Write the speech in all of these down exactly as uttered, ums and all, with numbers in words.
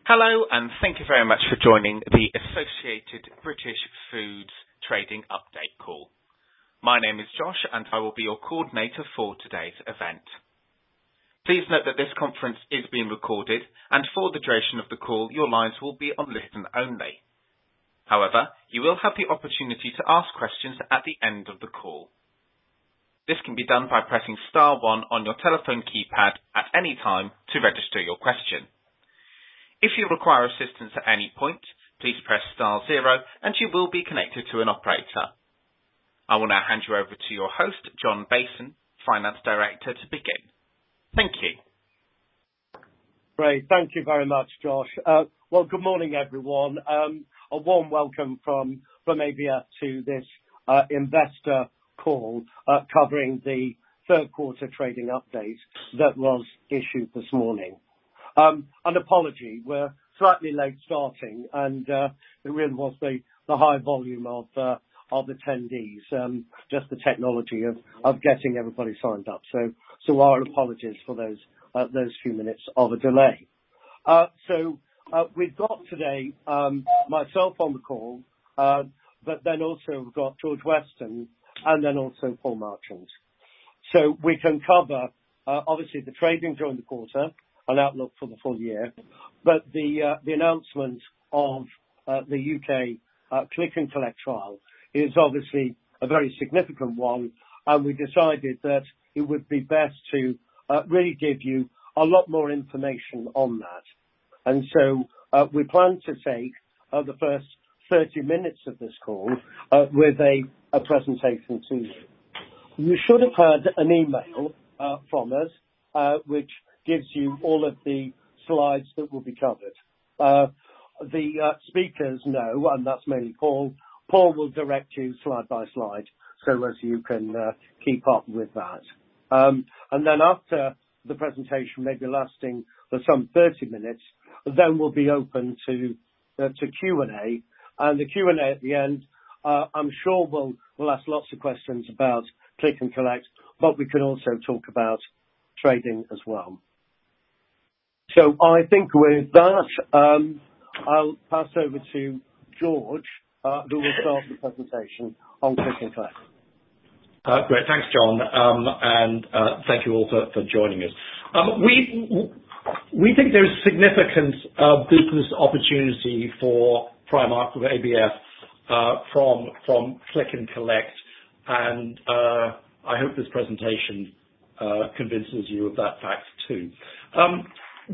Hello, and thank you very much for joining the Associated British Foods Trading Update call. My name is Josh, and I will be your coordinator for today's event. Please note that this conference is being recorded, and for the duration of the call, your lines will be on listen only. However, you will have the opportunity to ask questions at the end of the call. This can be done by pressing star one on your telephone keypad at any time to register your question. If you require assistance at any point, please press star zero and you will be connected to an operator. I will now hand you over to your host, John Bason, Finance Director, to begin. Thank you. Great. Thank you very much, Josh. Uh, well, good morning, everyone. Um, a warm welcome from, from A B F to this uh, investor call uh, covering the third quarter trading update that was issued this morning. Um, an apology, we're slightly late starting, and uh, it really was the, the high volume of uh, of attendees, um, just the technology of, of getting everybody signed up. So, so our apologies for those uh, those few minutes of a delay. Uh, so uh, we've got today um, myself on the call, uh, but then also we've got George Weston and then also Paul Marchant. So we can cover uh, obviously the trading during the quarter, an outlook for the full year, but the uh, the announcement of uh, the U K uh, click and collect trial is obviously a very significant one, and we decided that it would be best to uh, really give you a lot more information on that. And so uh, we plan to take uh, the first thirty minutes of this call uh, with a, a presentation to you. You should have had an email uh, from us, uh, which gives you all of the slides that will be covered. Uh, the uh, speakers know, and that's mainly Paul. Paul will direct you slide by slide so as you can uh, keep up with that. Um, and then after the presentation, maybe lasting for some thirty minutes, then we'll be open to uh, to Q and A. And the Q and A at the end, uh, I'm sure we'll, we'll ask lots of questions about click and collect, but we can also talk about trading as well. So I think with that, um, I'll pass over to George, uh, who will start the presentation on click and collect. Uh, great, thanks, John, um, and uh, thank you all for, for joining us. Um, we we think there is significant uh, business opportunity for Primark, for A B F, uh, from from click and collect, and uh, I hope this presentation uh, convinces you of that fact too. Um,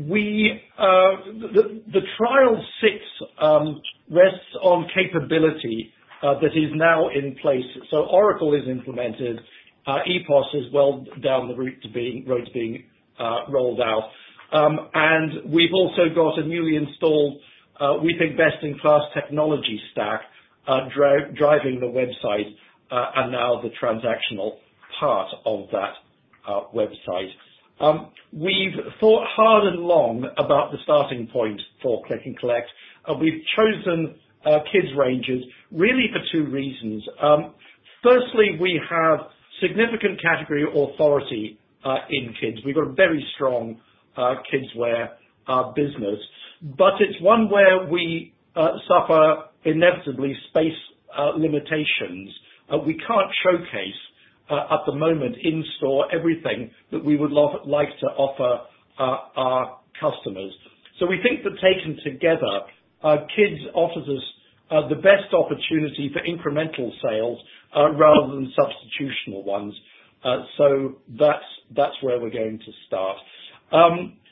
We uh, the, the trial six um, rests on capability uh, that is now in place. So Oracle is implemented, uh, E P O S is well down the route to being road to being uh, rolled out, um, and we've also got a newly installed, uh, we think, best-in-class technology stack uh, dri- driving the website uh, and now the transactional part of that uh, website. Um, we've thought hard and long about the starting point for click and collect. Uh, we've chosen uh, kids ranges really for two reasons. Um, firstly, we have significant category authority uh, in kids. We've got a very strong uh, kids wear uh, business, but it's one where we uh, suffer inevitably space uh, limitations. Uh, we can't showcase Uh, at the moment in store everything that we would lo- like to offer uh, our customers. So we think that taken together, uh, kids offers us uh, the best opportunity for incremental sales uh, rather than substitutional ones. Uh, so that's that's where we're going to start. Um,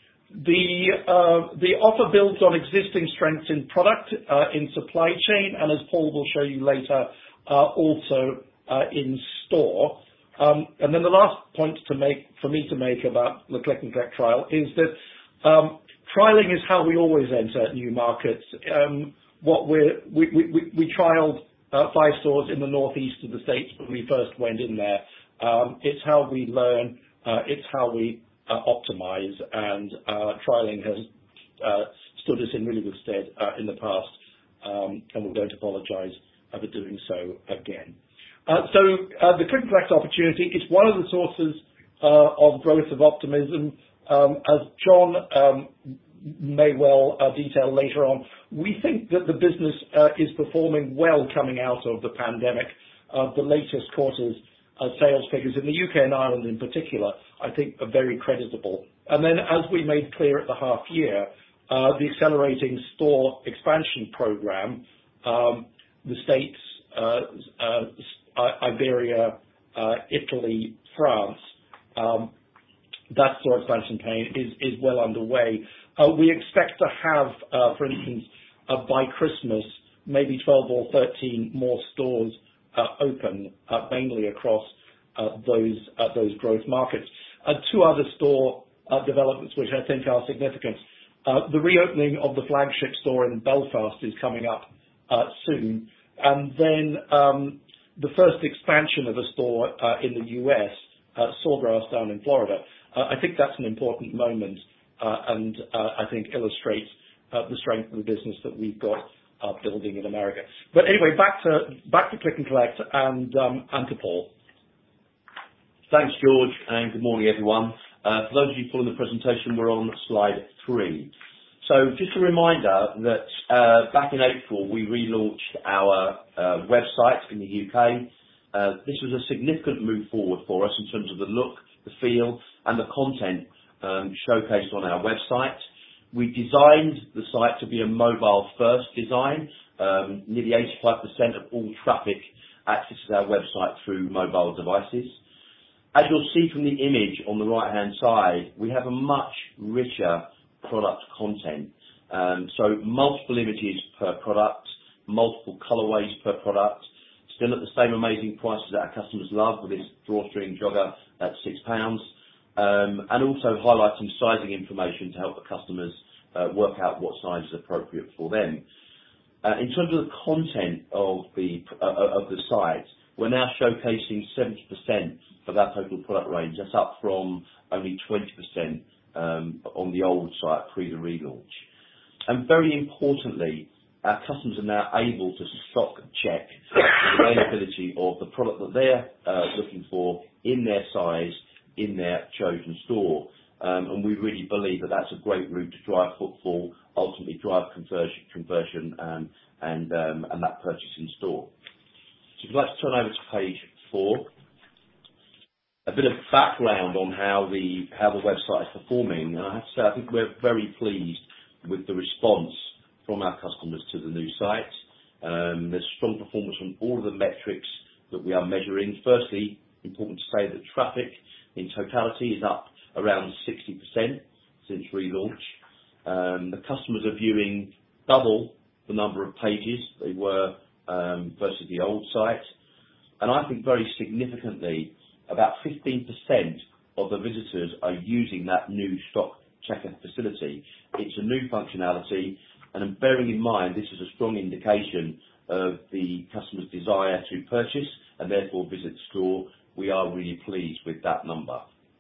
the uh, the offer builds on existing strengths in product, uh, in supply chain, and as Paul will show you later, uh, also uh, in store. Um, and then the last point to make, for me to make about the click and collect trial is that um, trialing is how we always enter new markets. Um, what we're, we, we, we trialed uh, five stores in the northeast of the States when we first went in there. Um, it's how we learn, uh, it's how we uh, optimize, and uh, trialing has uh, stood us in really good stead uh, in the past, um, and we don't apologize for doing so again. Uh, so uh, the click and collect opportunity is one of the sources uh, of growth of optimism. Um, as John um, may well uh, detail later on. We think that the business uh, is performing well coming out of the pandemic. Uh, the latest quarter's uh, sales figures in the U K and Ireland in particular, I think, are very creditable. And then, as we made clear at the half year, uh, the accelerating store expansion program, um, the States, uh, uh, Iberia, uh, Italy, France, um, that store expansion campaign is, is well underway. Uh, we expect to have, uh, for instance, uh, by Christmas, maybe twelve or thirteen more stores uh, open, uh, mainly across uh, those uh, those growth markets. Uh, two other store uh, developments which I think are significant. Uh, the reopening of the flagship store in Belfast is coming up uh, soon, and then um, the first expansion of a store uh, in the U S, uh, Sawgrass down in Florida. Uh, I think that's an important moment uh, and uh, I think illustrates uh, the strength of the business that we've got uh, building in America. But anyway, back to back to Click and Collect and um, and to Paul. Thanks, George, and good morning, everyone. Uh, for those of you following the presentation, we're on slide three. So just a reminder that uh, back in April, we relaunched our uh, website in the U K. Uh, this was a significant move forward for us in terms of the look, the feel, and the content um, showcased on our website. We designed the site to be a mobile-first design. Um, nearly eighty-five percent of all traffic accesses our website through mobile devices. As you'll see from the image on the right-hand side, we have a much richer product content. Um, so multiple images per product, multiple colorways per product, still at the same amazing prices that our customers love with this drawstring jogger at six pounds, um, and also highlighting sizing information to help the customers uh, work out what size is appropriate for them. Uh, in terms of the content of the, uh, of the site, we're now showcasing seventy percent of our total product range. That's up from only twenty percent um, on the old site pre the relaunch. And very importantly, our customers are now able to stock check the availability of the product that they're uh, looking for in their size, in their chosen store. Um, and we really believe that that's a great route to drive footfall, ultimately drive conversion, conversion um, and, um, and that purchase in store. So if you'd like to turn over to page four, a bit of background on how the how the website is performing. And I have to say, I think we're very pleased with the response from our customers to the new site. Um, there's strong performance from all of the metrics that we are measuring. Firstly, important to say that traffic in totality is up around sixty percent since relaunch. Um, the customers are viewing double the number of pages they were um, versus the old site. And I think very significantly, about fifteen percent of the visitors are using that new stock checker facility. It's a new functionality, and bearing in mind this is a strong indication of the customer's desire to purchase and therefore visit the store, we are really pleased with that number.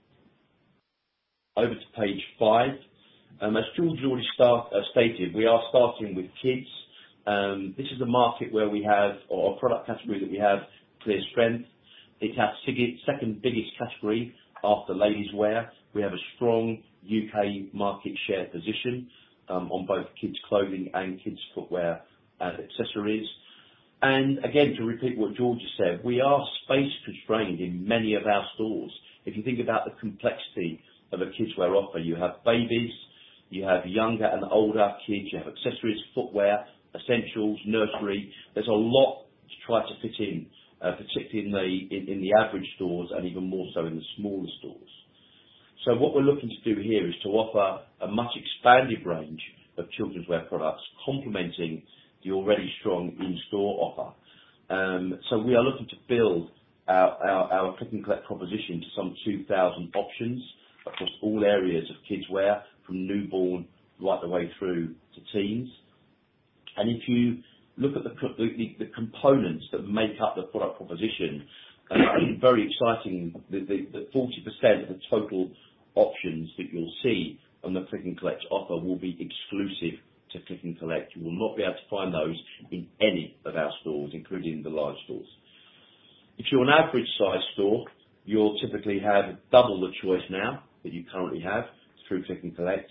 Over to page five. Um, as George already start, uh, stated, we are starting with kids. Um, this is a market where we have, or a product category that we have clear strength. It's our second biggest category after ladies wear. We have a strong U K market share position um, on both kids clothing and kids footwear and accessories. And again, to repeat what George has said, we are space constrained in many of our stores. If you think about the complexity of a kids wear offer, you have babies, you have younger and older kids, you have accessories, footwear, essentials, nursery. There's a lot to try to fit in. Uh, particularly in the in, in the average stores and even more so in the smaller stores. So what we're looking to do here is to offer a much expanded range of children's wear products, complementing the already strong in-store offer. Um, so we are looking to build our, our, our Click and Collect proposition to some two thousand options across all areas of kids wear, from newborn right the way through to teens. And if you look at the, the, the components that make up the product proposition, uh, very exciting, the, the, the forty percent of the total options that you'll see on the Click and Collect offer will be exclusive to Click and Collect. You will not be able to find those in any of our stores, including the large stores. If you're an average size store, you'll typically have double the choice now that you currently have through Click and Collect.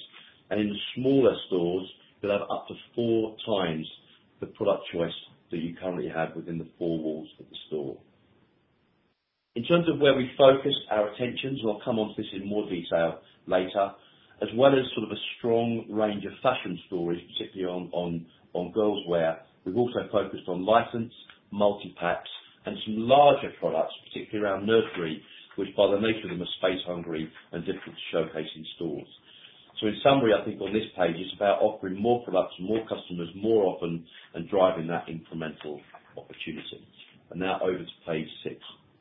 And in the smaller stores, you'll have up to four times the product choice that you currently have within the four walls of the store. In terms of where we focus our attentions, and I'll come on to this in more detail later, as well as sort of a strong range of fashion stories, particularly on, on, on girls' wear, we've also focused on license, multi-packs, and some larger products, particularly around nursery, which by the nature of them are space hungry and difficult to showcase in stores. So in summary, I think on this page, it's about offering more products, more customers, more often, and driving that incremental opportunity. And now over to page six.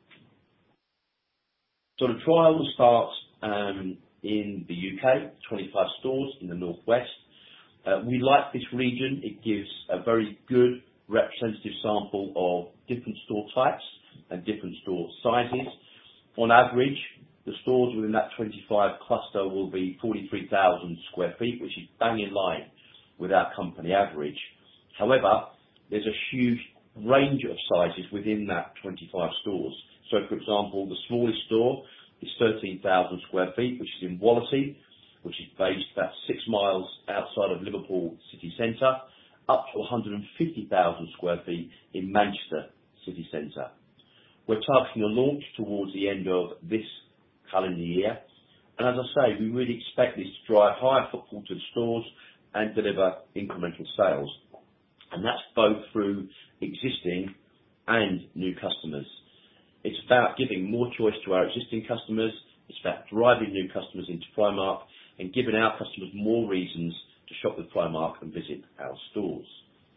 So the trial will start um, in the U K, twenty-five stores in the northwest. Uh, we like this region. It gives a very good representative sample of different store types and different store sizes. On average, the stores within that twenty-five cluster will be forty-three thousand square feet, which is bang in line with our company average. However, there's a huge range of sizes within that twenty-five stores. So, for example, the smallest store is thirteen thousand square feet, which is in Wallasey, which is based about six miles outside of Liverpool city centre, up to one hundred fifty thousand square feet in Manchester city centre. We're targeting a launch towards the end of this calendar year, and as I say, we really expect this to drive higher footfall to the stores and deliver incremental sales. And that's both through existing and new customers. It's about giving more choice to our existing customers. It's about driving new customers into Primark and giving our customers more reasons to shop with Primark and visit our stores.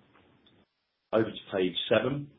Over to page seven.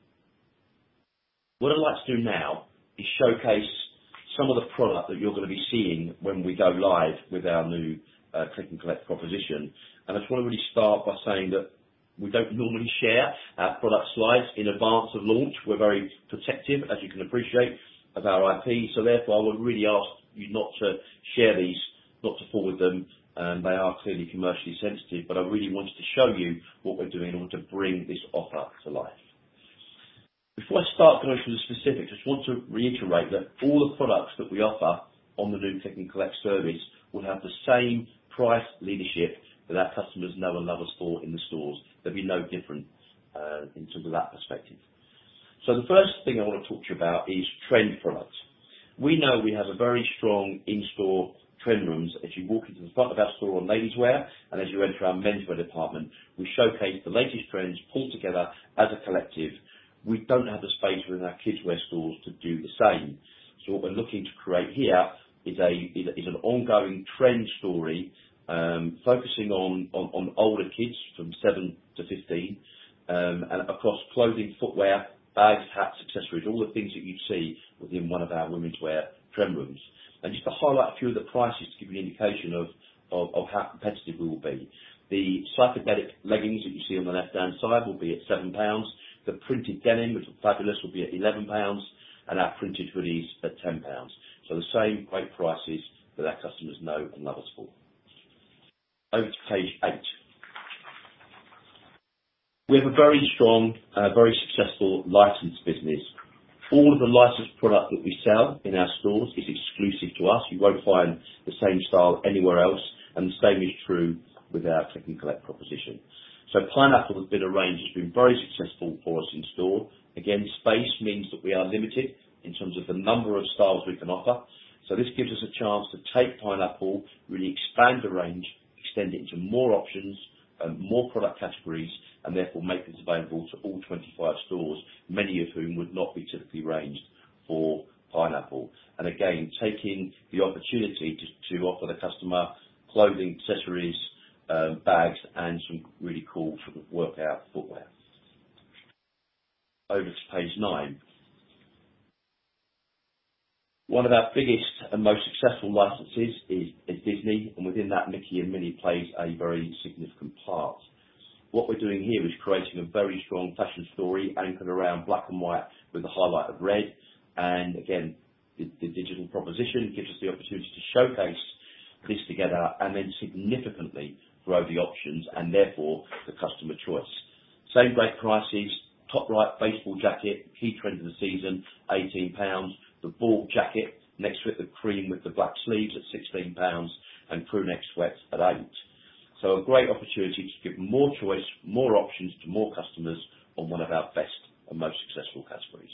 What I'd like to do now is showcase some of the product that you're going to be seeing when we go live with our new uh, Click and Collect proposition. And I just want to really start by saying that we don't normally share our product slides in advance of launch. We're very protective, as you can appreciate, of our I P. So therefore, I would really ask you not to share these, not to forward them. Um, they are clearly commercially sensitive, but I really wanted to show you what we're doing in order to bring this offer to life. Before I start going through the specifics, I just want to reiterate that all the products that we offer on the new Click and Collect service will have the same price leadership that our customers know and love us for in the stores. There'll be no different uh, in terms of that perspective. So the first thing I want to talk to you about is trend products. We know we have a very strong in-store trend rooms. As you walk into the front of our store on ladies' wear, and as you enter our menswear department, we showcase the latest trends pulled together as a collective. We don't have the space within our kids' wear stores to do the same. So what we're looking to create here is a is, is an ongoing trend story, um, focusing on, on, on older kids from seven to fifteen, um, and across clothing, footwear, bags, hats, accessories, all the things that you'd see within one of our women's wear trend rooms. And just to highlight a few of the prices to give you an indication of, of, of how competitive we will be. The psychedelic leggings that you see on the left-hand side will be at seven pounds. The printed denim, which is fabulous, will be at eleven pounds, and our printed hoodies at ten pounds. So the same great prices that our customers know and love us for. Over to page eight. We have a very strong, uh, very successful licensed business. All of the licensed product that we sell in our stores is exclusive to us. You won't find the same style anywhere else, and the same is true with our Click and Collect proposition. So Pineapple has been a range that's been very successful for us in store. Again, space means that we are limited in terms of the number of styles we can offer. So this gives us a chance to take Pineapple, really expand the range, extend it into more options, um, more product categories, and therefore make this available to all twenty-five stores, many of whom would not be typically ranged for Pineapple. And again, taking the opportunity to, to offer the customer clothing, accessories, Um, bags, and some really cool sort of workout footwear. Over to page nine. One of our biggest and most successful licenses is, is Disney, and within that, Mickey and Minnie plays a very significant part. What we're doing here is creating a very strong fashion story anchored around black and white with the highlight of red. And again, the, the digital proposition gives us the opportunity to showcase this together and then significantly grow the options and therefore the customer choice. Same great prices. Top right baseball jacket, key trend of the season, eighteen pounds. The ball jacket, next to it the cream with the black sleeves at sixteen pounds, and crew neck sweats at eight. So a great opportunity to give more choice, more options to more customers on one of our best and most successful categories.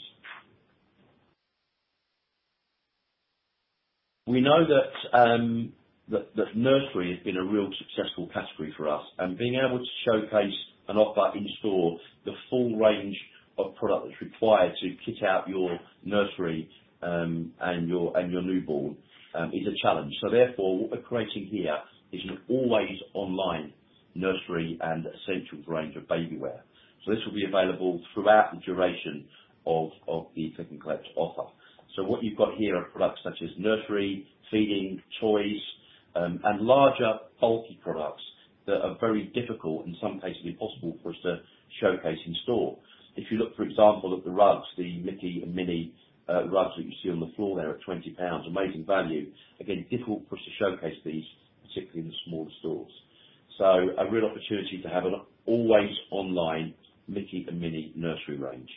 We know that, um, that, that nursery has been a real successful category for us, and being able to showcase and offer in store the full range of product that's required to kit out your nursery um, and your and your newborn um, is a challenge. So therefore, what we're creating here is an always online nursery and essentials range of baby wear. So this will be available throughout the duration of, of the Click and Collect offer. So what you've got here are products such as nursery, feeding, toys, um, and larger, bulky products that are very difficult, in some cases impossible, for us to showcase in store. If you look, for example, at the rugs, the Mickey and Minnie uh, rugs that you see on the floor there at twenty pounds, amazing value. Again, difficult for us to showcase these, particularly in the smaller stores. So a real opportunity to have an always online Mickey and Minnie nursery range.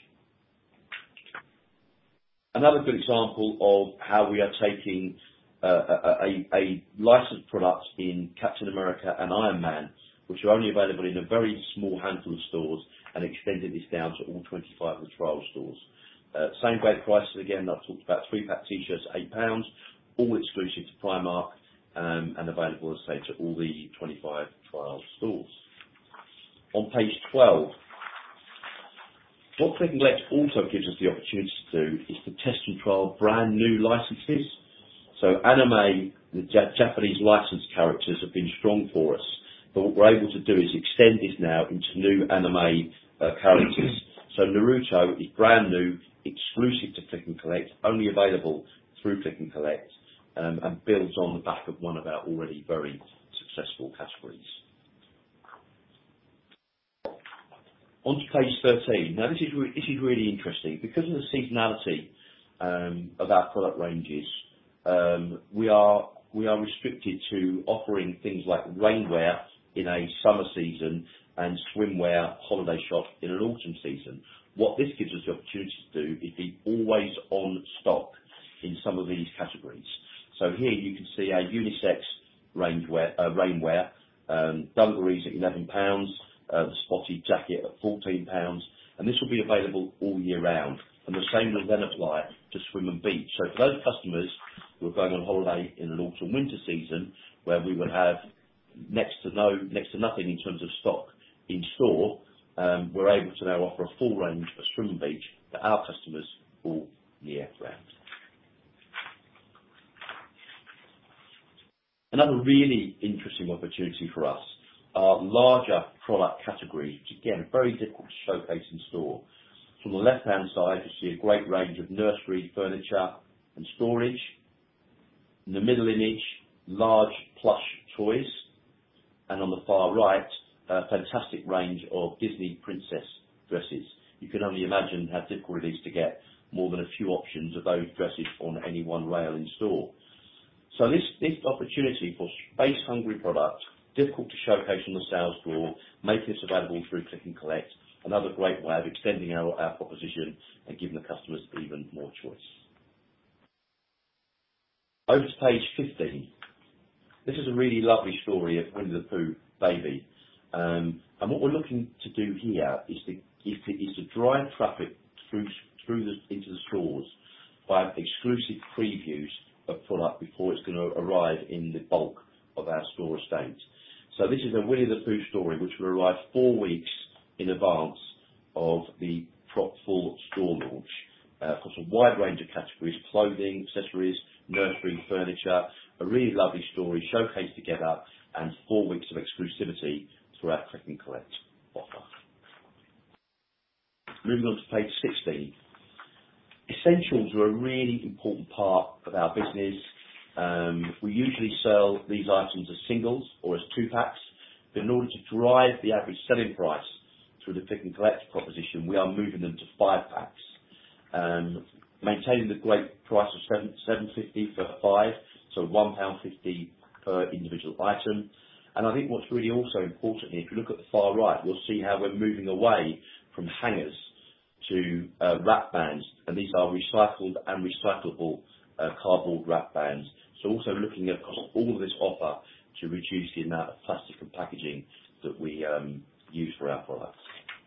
Another good example of how we are taking uh, a, a, a licensed product in Captain America and Iron Man, which are only available in a very small handful of stores, and extending this down to all twenty-five of the trial stores. Uh, same great prices again. I've talked about three-pack t-shirts, eight pounds, all exclusive to Primark, um, and available, as I say, to all the twenty-five trial stores. On page twelve, what Click and Collect also gives us the opportunity to do is to test and trial brand new licenses. So anime, the Japanese licensed characters, have been strong for us. But what we're able to do is extend this now into new anime uh, characters. So Naruto is brand new, exclusive to Click and Collect, only available through Click and Collect, um, and builds on the back of one of our already very successful categories. On to page thirteen. Now this is, re this is really interesting. Because of the seasonality um, of our product ranges, um, we are we are restricted to offering things like rainwear in a summer season and swimwear holiday shop in an autumn season. What this gives us the opportunity to do is be always on stock in some of these categories. So here you can see our unisex rainwear, uh, rainwear um, dungarees at eleven pounds, uh, the spotty jacket at fourteen pounds, and this will be available all year round. And the same will then apply to swim and beach. So for those customers who are going on holiday in an autumn winter season, where we would have next to no, next to nothing in terms of stock in store, um, we're able to now offer a full range of swim and beach to our customers all year round. Another really interesting opportunity for us are larger product categories, which again are very difficult to showcase in store. From the left-hand side, you see a great range of nursery furniture and storage. In the middle image, large plush toys. And on the far right, a fantastic range of Disney princess dresses. You can only imagine how difficult it is to get more than a few options of those dresses on any one rail in store. So this, this opportunity for space-hungry product, difficult to showcase on the sales floor, making this available through Click and Collect, another great way of extending our, our proposition and giving the customers even more choice. Over to page fifteen. This is a really lovely story of Winnie the Pooh baby. Um, and what we're looking to do here is to, is to, is to drive traffic through, through the, into the stores by exclusive previews of product before it's going to arrive in the bulk of our store estate. So this is a Winnie the Pooh story which will arrive four weeks in advance of the prop full store launch. Uh, across a wide range of categories, clothing, accessories, nursery, furniture, a really lovely story showcased together, and four weeks of exclusivity through our Click and Collect offer. Moving on to page sixteen. Essentials are a really important part of our business. Um, we usually sell these items as singles or as two packs, but in order to drive the average selling price through the Click and Collect proposition, we are moving them to five packs. Um, maintaining the great price of seven seven fifty for five, so one pound fifty per individual item. And I think what's really also important here, if you look at the far right, you'll see how we're moving away from hangers to uh, wrap bands, and these are recycled and recyclable uh, cardboard wrap bands. So also looking at all of this offer to reduce the amount of plastic and packaging that we um, use for our products.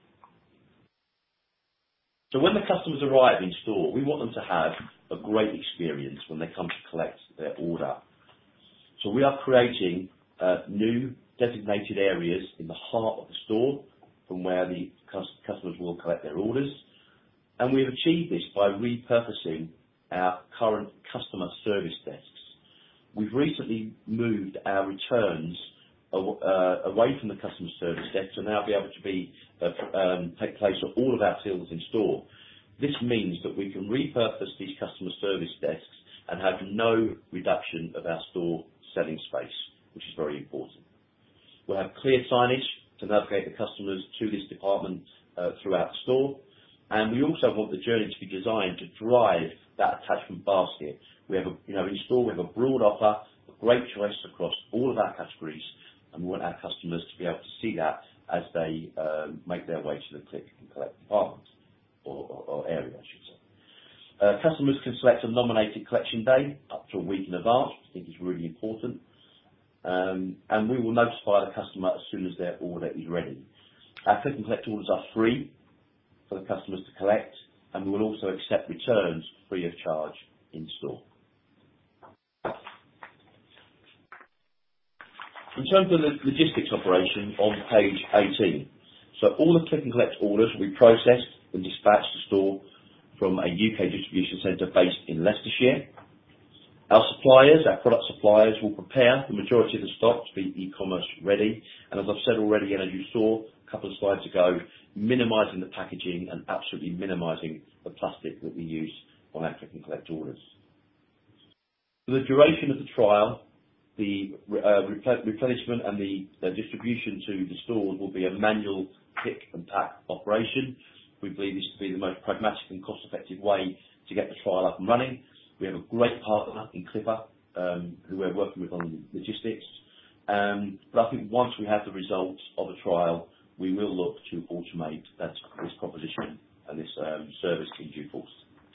So when the customers arrive in store, we want them to have a great experience when they come to collect their order. So we are creating uh, new designated areas in the heart of the store from where the customers will collect their orders. And we've achieved this by repurposing our current customer service desks. We've recently moved our returns uh, away from the customer service desk to now be able to be uh, um, take place at all of our tills in store. This means that we can repurpose these customer service desks and have no reduction of our store selling space, which is very important. We'll have clear signage to navigate the customers to this department uh, throughout the store. And we also want the journey to be designed to drive that attachment basket. We have a, you know, in store we have a broad offer, a great choice across all of our categories, and we want our customers to be able to see that as they um, make their way to the click and collect department, or, or, or area, I should say. Uh, customers can select a nominated collection day up to a week in advance, which I think is really important. Um, and we will notify the customer as soon as their order is ready. Our click and collect orders are free for the customers to collect, and we will also accept returns free of charge in store. In terms of the logistics operation on page eighteen, so all the click and collect orders will be processed and dispatched to store from a U K distribution centre based in Leicestershire. Our suppliers, our product suppliers, will prepare the majority of the stock to be e-commerce ready, and as I've said already, and as you saw a couple of slides ago, minimising the packaging and absolutely minimising the plastic that we use on our click and collect orders. For the duration of the trial, the uh, replenishment and the uh, distribution to the stores will be a manual pick and pack operation. We believe this to be the most pragmatic and cost-effective way to get the trial up and running. We have a great partner in Clipper, um, who we're working with on logistics. Um, but I think once we have the results of the trial, we will look to automate that, this proposition and this um, service in due course.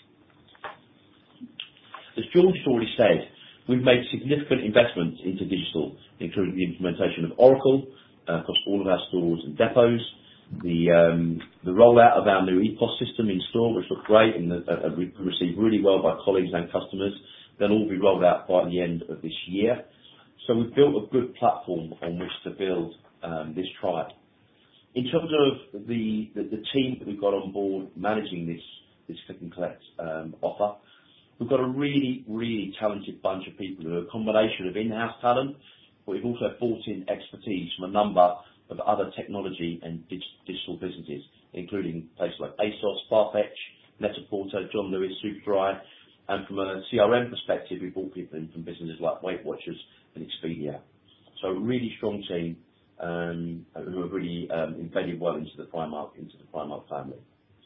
As George has already said, we've made significant investments into digital, including the implementation of Oracle uh, across all of our stores and depots, the um, the rollout of our new E P O S system in store, which looked great and uh, we received really well by colleagues and customers. They'll all be rolled out by the end of this year. So we've built a good platform on which to build um, this trial. In terms of the, the, the team that we've got on board managing this, this click and collect um, offer, we've got a really, really talented bunch of people who are a combination of in-house talent, but we've also brought in expertise from a number of other technology and dig digital businesses, including places like ASOS, Farfetch, Net-a-Porter, John Lewis, Superdry, and from a C R M perspective, we brought people in from businesses like Weight Watchers and Expedia. So a really strong team um, who are really um, embedded well into the Primark, into the Primark family.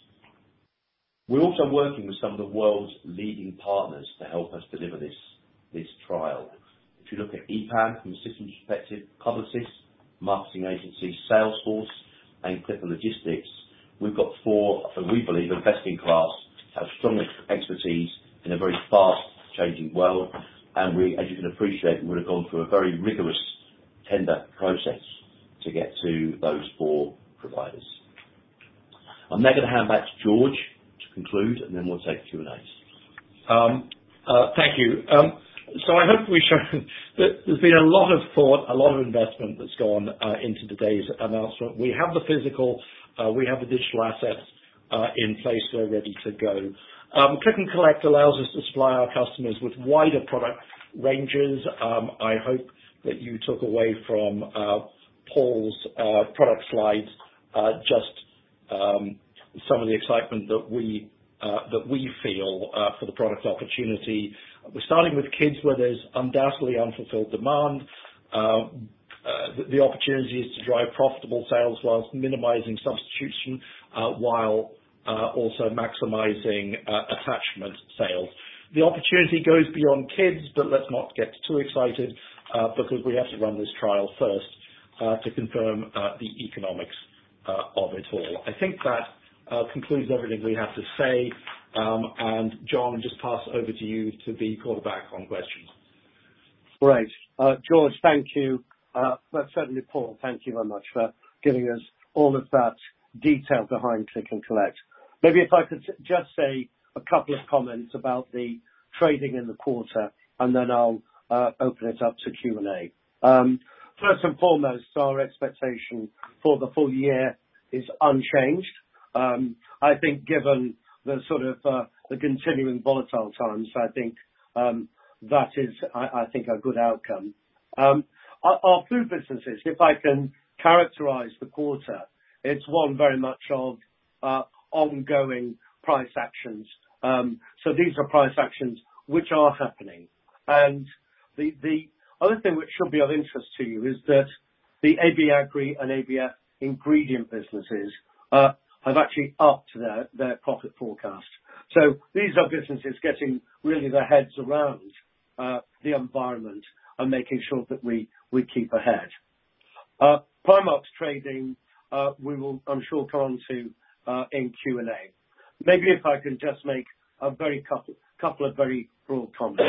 We're also working with some of the world's leading partners to help us deliver this, this trial. If you look at E P A M from a systems perspective, Publicis, marketing agency, Salesforce, and Clipper Logistics, we've got four, we believe, are best in class, have strong expertise in a very fast-changing world, and we, as you can appreciate, we would have gone through a very rigorous tender process to get to those four providers. I'm now going to hand back to George to conclude, and then we'll take Q and A's. Um, uh, thank you. Um, So I hope we've shown that there's been a lot of thought, a lot of investment that's gone uh, into today's announcement. We have the physical, uh, we have the digital assets uh, in place, we're ready to go. Um, Click and Collect allows us to supply our customers with wider product ranges. Um, I hope that you took away from uh, Paul's uh, product slides uh, just um, some of the excitement that we uh, that we feel uh, for the product opportunity. We're starting with kids, where there's undoubtedly unfulfilled demand. Uh, uh, the, the opportunity is to drive profitable sales whilst minimizing substitution, uh, while uh, also maximizing uh, attachment sales. The opportunity goes beyond kids, but let's not get too excited uh, because we have to run this trial first uh, to confirm uh, the economics uh, of it all. I think that uh, concludes everything we have to say. Um, and John, just pass over to you to be quarterback on questions. Great. Uh, George, thank you. Uh, but certainly, Paul, thank you very much for giving us all of that detail behind Click and Collect. Maybe if I could just say a couple of comments about the trading in the quarter, and then I'll uh, open it up to Q and A. Um, first and foremost, our expectation for the full year is unchanged. Um, I think given the sort of uh, the continuing volatile times, I think um, that is, I, I think, a good outcome. Um, our, our food businesses, if I can characterize the quarter, it's one very much of uh, ongoing price actions. Um, so these are price actions which are happening. And the, the other thing which should be of interest to you is that the A B Agri and A B F ingredient businesses uh, have actually upped their, their profit forecast. So these are businesses getting really their heads around uh, the environment and making sure that we, we keep ahead. Uh, Primark's trading, uh, we will, I'm sure, come on to uh, in Q and A. Maybe if I can just make a very couple, couple of very broad comments.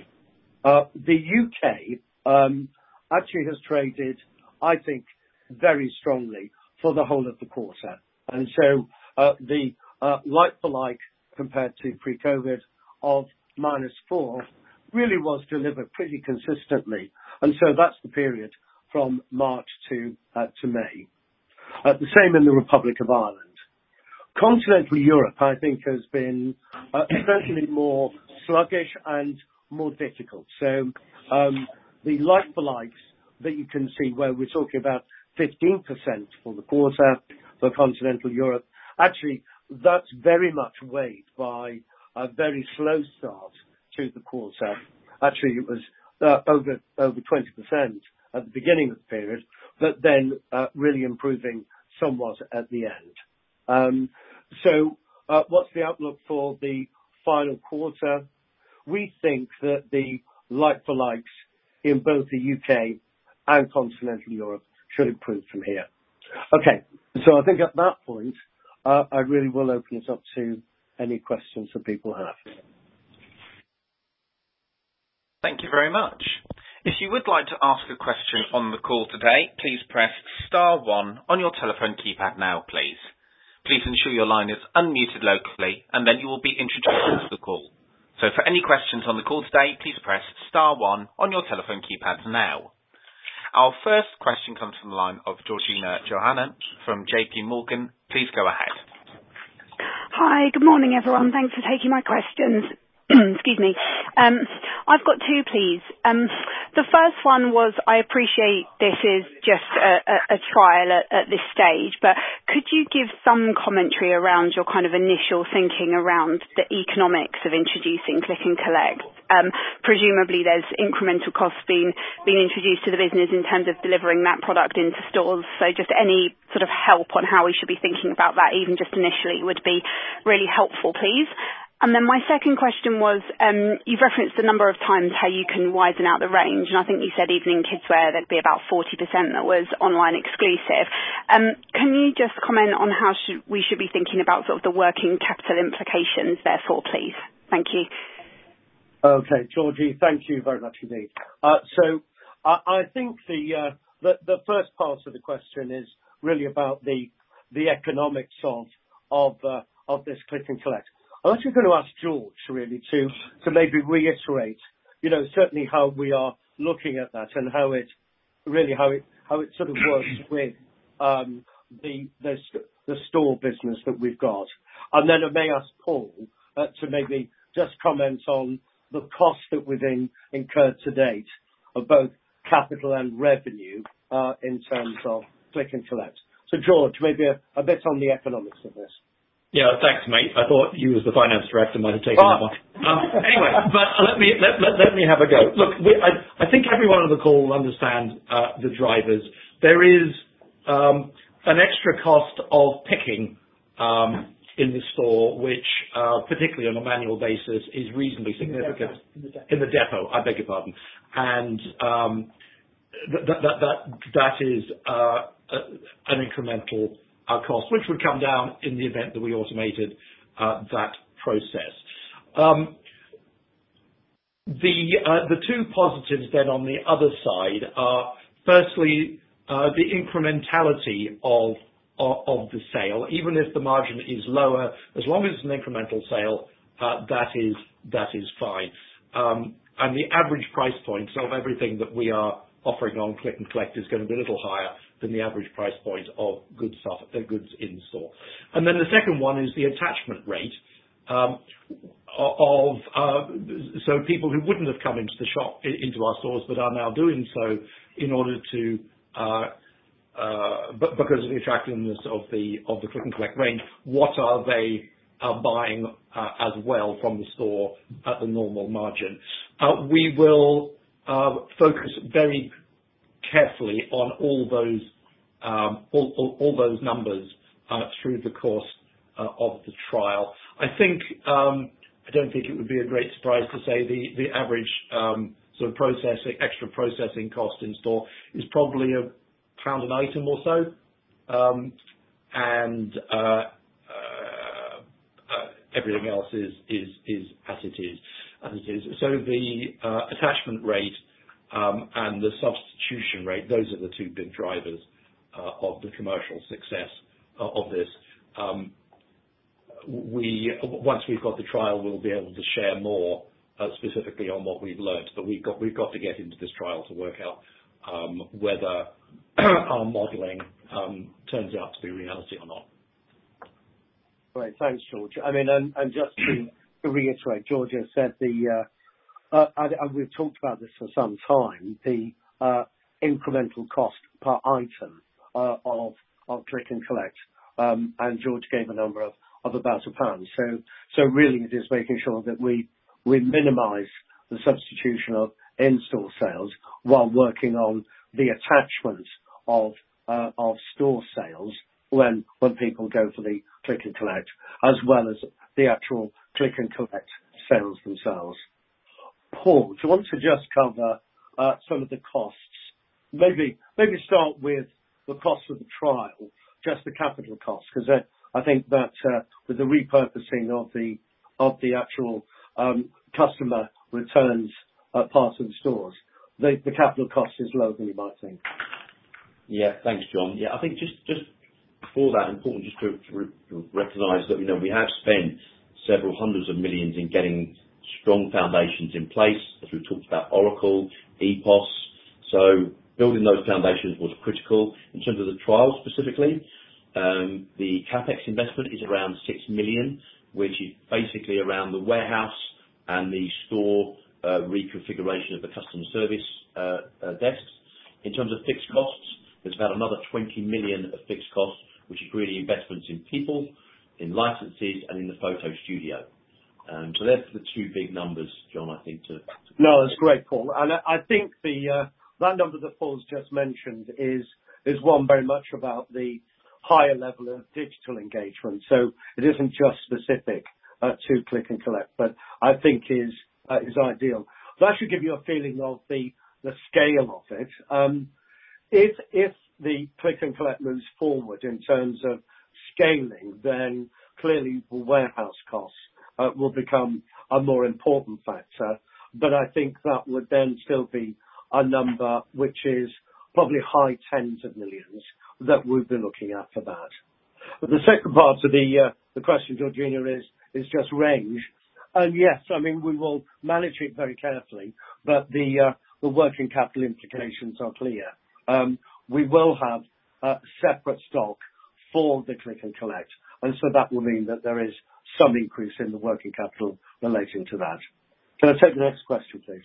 Uh, the U K um, actually has traded, I think, very strongly for the whole of the quarter. And so uh, the uh, like-for-like compared to pre-COVID of minus four really was delivered pretty consistently. And so that's the period from March to uh, to May. Uh, the same in the Republic of Ireland. Continental Europe, I think, has been uh, essentially more sluggish and more difficult. So um, the like-for-likes that you can see where we're talking about fifteen percent for the quarter for Continental Europe, actually that's very much weighed by a very slow start to the quarter. Actually, it was uh, over over twenty percent at the beginning of the period, but then uh, really improving somewhat at the end. Um, so uh, what's the outlook for the final quarter? We think that the like-for-likes in both the U K and Continental Europe should improve from here. Okay, so I think at that point, uh, I really will open it up to any questions that people have. Thank you very much. If you would like to ask a question on the call today, please press star one on your telephone keypad now, please. Please ensure your line is unmuted locally, and then you will be introduced to the call. So for any questions on the call today, please press star one on your telephone keypads now. Our first question comes from the line of Georgina Johanan from J P Morgan. Please go ahead. Hi, good morning, everyone. Thanks for taking my questions. Excuse me. Um, I've got two, please. Um, the first one was, I appreciate this is just a, a, a trial at, at this stage, but could you give some commentary around your kind of initial thinking around the economics of introducing Click and Collect? Um, presumably there's incremental costs being, being introduced to the business in terms of delivering that product into stores. So just any sort of help on how we should be thinking about that, even just initially, would be really helpful, please. And then my second question was, um, you've referenced a number of times how you can widen out the range, and I think you said even in kidswear there'd be about forty percent that was online exclusive. Um, can you just comment on how should, we should be thinking about sort of the working capital implications therefore, please? Thank you. Okay, Georgie, thank you very much indeed. Uh, so I, I think the, uh, the the first part of the question is really about the the economics of of uh, of this Click and Collect. I'm actually going to ask George really to, to maybe reiterate, you know, certainly how we are looking at that and how it really how it how it sort of works with um, the, the the store business that we've got, and then I may ask Paul uh, to maybe just comment on the cost that we've in, incurred to date of both capital and revenue uh, in terms of Click and Collect. So George, maybe a, a bit on the economics of this. Yeah, thanks, mate. I thought you as the finance director might have taken that one. Um, anyway, but let me let, let, let me have a go. Look, we, I, I think everyone on the call will understand uh, the drivers. There is um, an extra cost of picking um, in the store, which, uh, particularly on a manual basis, is reasonably significant. In the depot. In the depot, I beg your pardon. And um, that, that, that, that is uh, an incremental Uh, cost, which would come down in the event that we automated uh, that process. Um, the uh, the two positives then on the other side are, firstly, uh, the incrementality of, of of the sale. Even if the margin is lower, as long as it's an incremental sale, uh, that is that is fine. Um, and the average price points of everything that we are offering on Click and Collect is going to be a little higher than the average price point of goods stuff, uh, goods in store. And then the second one is the attachment rate. Um, of uh, so people who wouldn't have come into the shop, into our stores, but are now doing so in order to, uh, uh, but because of the attractiveness of the of the Click and Collect range, what are they uh, buying uh, as well from the store at the normal margin? Uh, we will uh, focus very carefully on all those um, all, all, all those numbers uh, through the course uh, of the trial. I think. Um, I don't think it would be a great surprise to say the, the average um, sort of processing, extra processing cost in store is probably a pound an item or so, um, and uh, uh, uh, everything else is, is is as it is. As it is. So the uh, attachment rate um, and the substitution rate; those are the two big drivers uh, of the commercial success uh, of this. Um, We once we've got the trial, we'll be able to share more uh, specifically on what we've learned. But we've got we've got to get into this trial to work out um, whether our modelling um, turns out to be reality or not. Great, thanks, George. I mean, and, and just to, to reiterate, George has said the uh, uh, and, and we've talked about this for some time. The uh, incremental cost per item uh, of of Click and Collect, um, and George gave a number of. of about a pound. So, so really it is making sure that we, we minimise the substitution of in-store sales while working on the attachment of, uh, of store sales when, when people go for the Click and Collect, as well as the actual Click and Collect sales themselves. Paul, do you want to just cover, uh, some of the costs? Maybe, maybe start with the cost of the trial, just the capital costs, because I think that uh, with the repurposing of the of the actual um, customer returns uh, part of the stores, the, the capital cost is lower than you might think. Yeah, thanks, John. Yeah, I think just just before that, important just to, to, re- to recognise that you know we have spent several hundreds of millions in getting strong foundations in place, as we've talked about Oracle, E P O S. So building those foundations was critical in terms of the trial specifically. Um, the capex investment is around six million, which is basically around the warehouse and the store uh, reconfiguration of the customer service uh, uh, desks. In terms of fixed costs, there's about another twenty million of fixed costs, which is really investments in people, in licenses, and in the photo studio. Um, so that's the two big numbers, John, I think. To, to no, that's great, Paul. And I, I think the uh, that number that Paul's just mentioned is is one very much about the higher level of digital engagement. So it isn't just specific uh, to Click and Collect, but I think is uh, is ideal. That should give you a feeling of the, the scale of it. Um, if if the Click and Collect moves forward in terms of scaling, then clearly the warehouse costs uh, will become a more important factor. But I think that would then still be a number which is probably high tens of millions that we'll be looking at for that. But the second part of the uh, the question, Georgina, is is just range. And yes, I mean, we will manage it very carefully, but the uh, the working capital implications are clear. Um, we will have uh, separate stock for the Click and Collect, and so that will mean that there is some increase in the working capital relating to that. Can I take the next question, please?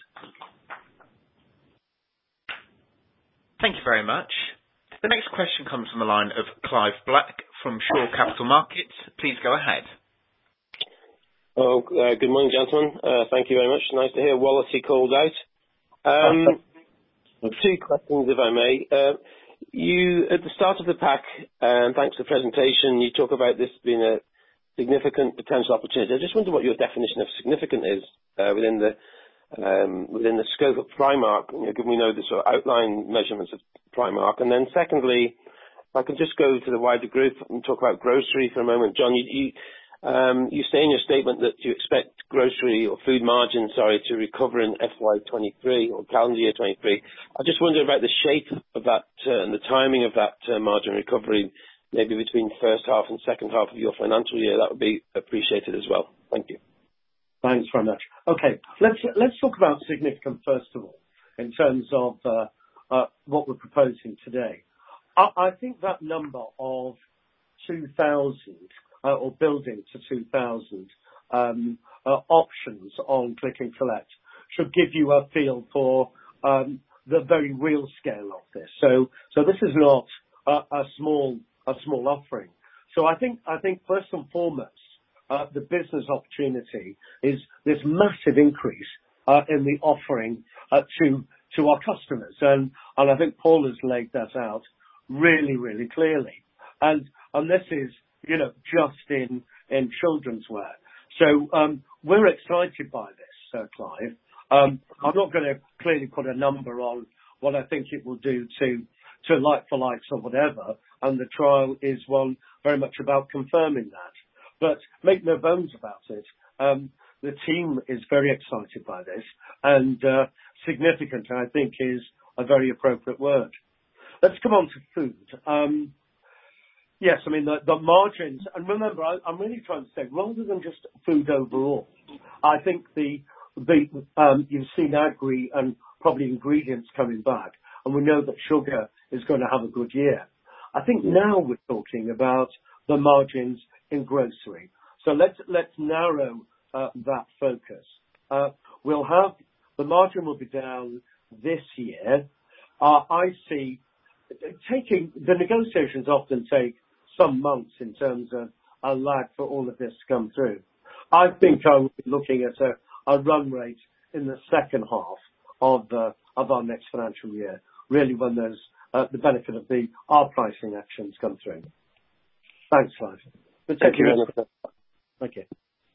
Thank you very much. The next question comes from the line of Clive Black from Shore Capital Markets. Please go ahead. Oh, uh, good morning, gentlemen. Uh, thank you very much. Nice to hear Wallasey called out. Um, two questions, if I may. Uh, you, at the start of the pack, and thanks for the presentation, you talk about this being a significant potential opportunity. I just wonder what your definition of significant is uh, within the Um, within the scope of Primark, you know, given we know the sort of outline measurements of Primark. And then secondly, if I could just go to the wider group and talk about grocery for a moment. John, you, you, Um, you say in your statement that you expect grocery or food margin, sorry, to recover in F Y twenty-three or calendar year twenty-three. I just wonder about the shape of that uh, and the timing of that uh, margin recovery, maybe between first half and second half of your financial year. That would be appreciated as well. Thank you. Thanks very much. Okay, let's let's talk about significant first of all, in terms of uh, uh, what we're proposing today. I, I think that number of two thousand uh, or building to two thousand um, uh, options on click and collect should give you a feel for um, the very real scale of this. So, so this is not a, a small a small offering. So I think I think first and foremost, uh, the business opportunity is this massive increase uh, in the offering uh, to to our customers, and and I think Paul has laid that out really really clearly. And and this is, you know, just in in children's wear. So um, we're excited by this, uh, Clive. Um, I'm not going to clearly put a number on what I think it will do to to like-for-likes or whatever, and the trial is one very much about confirming that. But make no bones about it, um, the team is very excited by this, and uh, significant, I think, is a very appropriate word. Let's come on to food. Um, yes, I mean, the, the margins, and remember, I, I'm really trying to say, rather than just food overall, I think the, the um, you've seen agri and probably ingredients coming back, and we know that sugar is going to have a good year. I think now we're talking about the margins in grocery. So let's let's narrow uh, that focus. Uh, we'll have the margin will be down this year. Uh, I see taking the negotiations often take some months in terms of a lag for all of this to come through. I think I will be looking at a, a run rate in the second half of uh, of our next financial year, really when there's uh, the benefit of the our pricing actions come through. Thanks, Clive. Thank you. Thank you.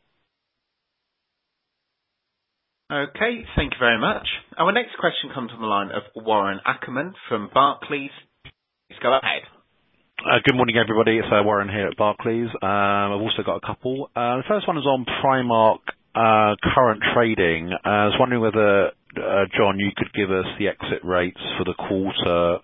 Okay, thank you very much. Our next question comes from the line of Warren Ackerman from Barclays. Please go ahead. Uh, good morning, everybody. It's uh, Warren here at Barclays. Um, I've also got a couple. Uh, the first one is on Primark uh, current trading. Uh, I was wondering whether, uh, John, you could give us the exit rates for the quarter,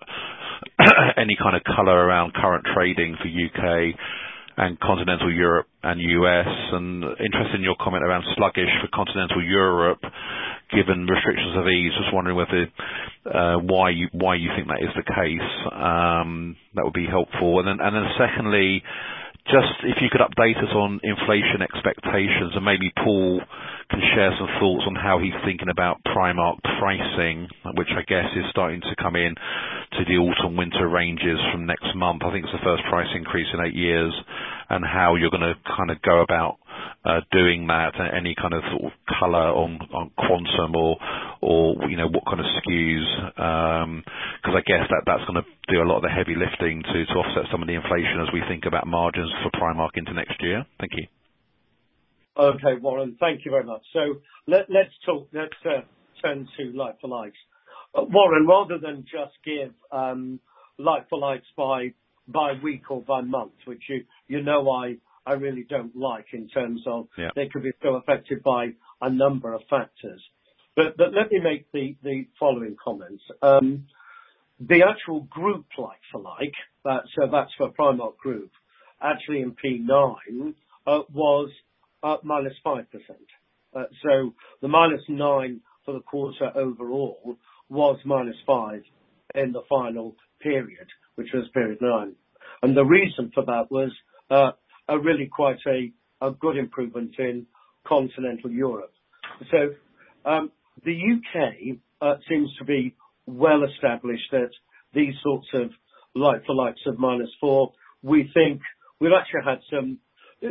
any kind of colour around current trading for U K and continental Europe and U S, and interested in your comment around sluggish for continental Europe, given restrictions of ease. Just wondering whether uh, why you why you think that is the case. Um, that would be helpful. And then and then secondly, just if you could update us on inflation expectations, and maybe Paul can share some thoughts on how he's thinking about Primark pricing, which I guess is starting to come in to the autumn-winter ranges from next month. I think it's the first price increase in eight years, and how you're going to kind of go about uh, doing that, and any kind of sort of colour on, on quantum or, or you know, what kind of S K Us, because um, I guess that that's going to do a lot of the heavy lifting to, to offset some of the inflation as we think about margins for Primark into next year. Thank you. Okay, Warren, thank you very much. So let, let's talk, let's uh, turn to like-for-likes. Uh, Warren, rather than just give um, like-for-likes by by week or by month, which you, you know I, I really don't like in terms of yeah. they could be so affected by a number of factors. But, but let me make the, the following comments. Um, the actual group like-for-like, that, so that's for Primark Group, actually in P nine uh, was Uh, minus five percent. Uh, so the minus nine for the quarter overall was minus five in the final period, which was period nine. And the reason for that was uh, a really quite a, a good improvement in continental Europe. So um, the U K uh, seems to be well established that these sorts of like-for-likes of minus four, we think we've actually had some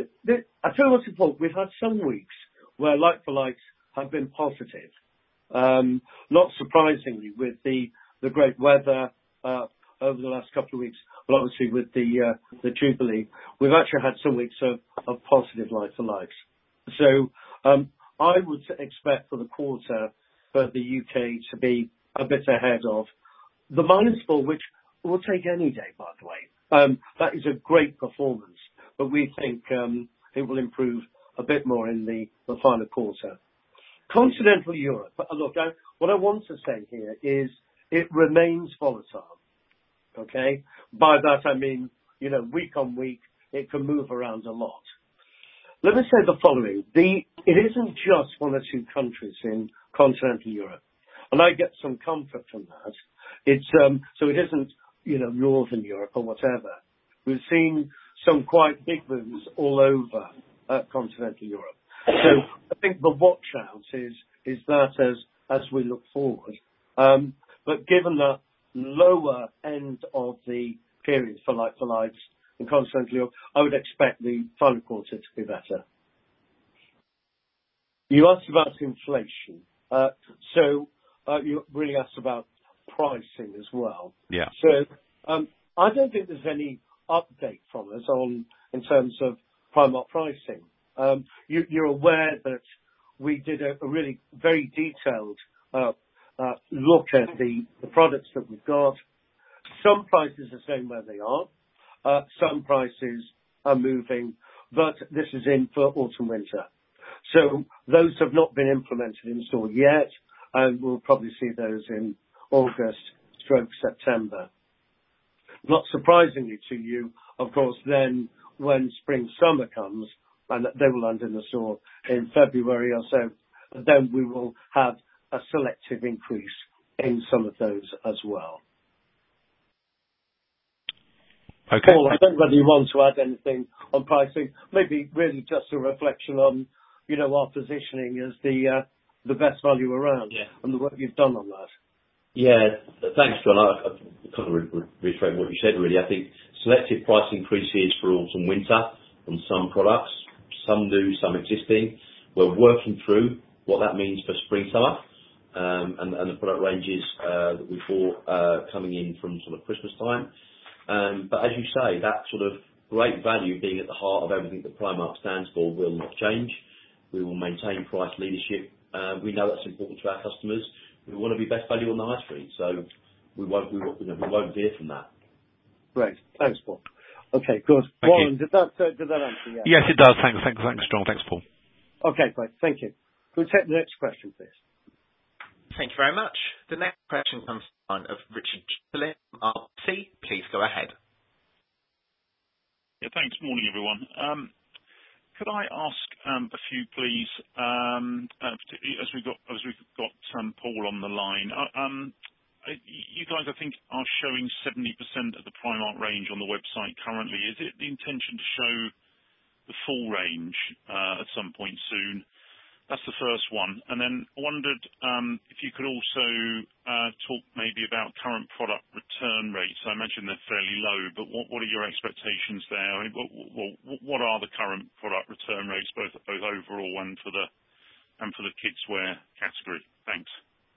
I tell you what's important. We've had some weeks where like-for-likes have been positive. Um, not surprisingly, with the, the great weather uh, over the last couple of weeks, but obviously with the uh, the Jubilee, we've actually had some weeks of, of positive like-for-likes. So um, I would expect for the quarter for the U K to be a bit ahead of the minus four, which we'll take any day, by the way. Um, that is a great performance. But we think um, it will improve a bit more in the, the final quarter. Continental Europe, look, I, what I want to say here is it remains volatile, okay? By that I mean, you know, week on week, it can move around a lot. Let me say the following. The, it isn't just one or two countries in continental Europe, and I get some comfort from that. It's, um, so it isn't, you know, Northern Europe or whatever. We've seen some quite big moves all over uh, continental Europe. So I think the watch out is is that as as we look forward. Um, but given the lower end of the period for like for likes in continental Europe, I would expect the final quarter to be better. You asked about inflation, uh, so uh, you really asked about pricing as well. Yeah. So um, I don't think there's any update from us on in terms of Primark pricing. Um, you, you're aware that we did a, a really very detailed uh, uh, look at the, the products that we've got. Some prices are staying where they are. Uh, some prices are moving, but this is in for autumn winter. So those have not been implemented in store yet, and we'll probably see those in August stroke September. Not surprisingly to you, of course, then when spring summer comes, and they will land in the store in February or so, then we will have a selective increase in some of those as well. Okay. Paul, I don't know whether you want to add anything on pricing. Maybe really just a reflection on, you know, our positioning as the uh, the best value around, yeah, and the work you've done on that. Yeah, thanks, John. I, I kind of re- reiterate what you said, really. I think selective price increases for autumn winter on some products, some new, some existing. We're working through what that means for spring summer um, and, and the product ranges uh, that we bought uh, coming in from sort of Christmas time. Um, but as you say, that sort of great value being at the heart of everything that Primark stands for will not change. We will maintain price leadership. Uh, we know that's important to our customers. We want to be best value on the high street, so we won't we won't, you know, we won't veer from that. Great, thanks, Paul. Okay, good. Thank Warren, you. did that uh, did that answer? Yeah. Yes, it does. Thanks, thanks, thanks, John. Thanks, Paul. Okay, great. Thank you. Can we take the next question, please? Thank you very much. The next question comes from of Richard Chamberlain from R C. Please go ahead. Yeah, thanks. Morning, everyone. Um, Could I ask um, a few, please, um, uh, particularly as we got as we've got um, Paul on the line. Uh, um, uh, You guys, I think, are showing seventy percent of the Primark range on the website currently. Is it the intention to show the full range uh, at some point soon? That's the first one. And then I wondered um, if you could also uh, talk maybe about current product return rates. I imagine they're fairly low, but what what are your expectations there? I mean, what what- what are the current product return rates, both both overall and for the and for the kidswear category? Thanks.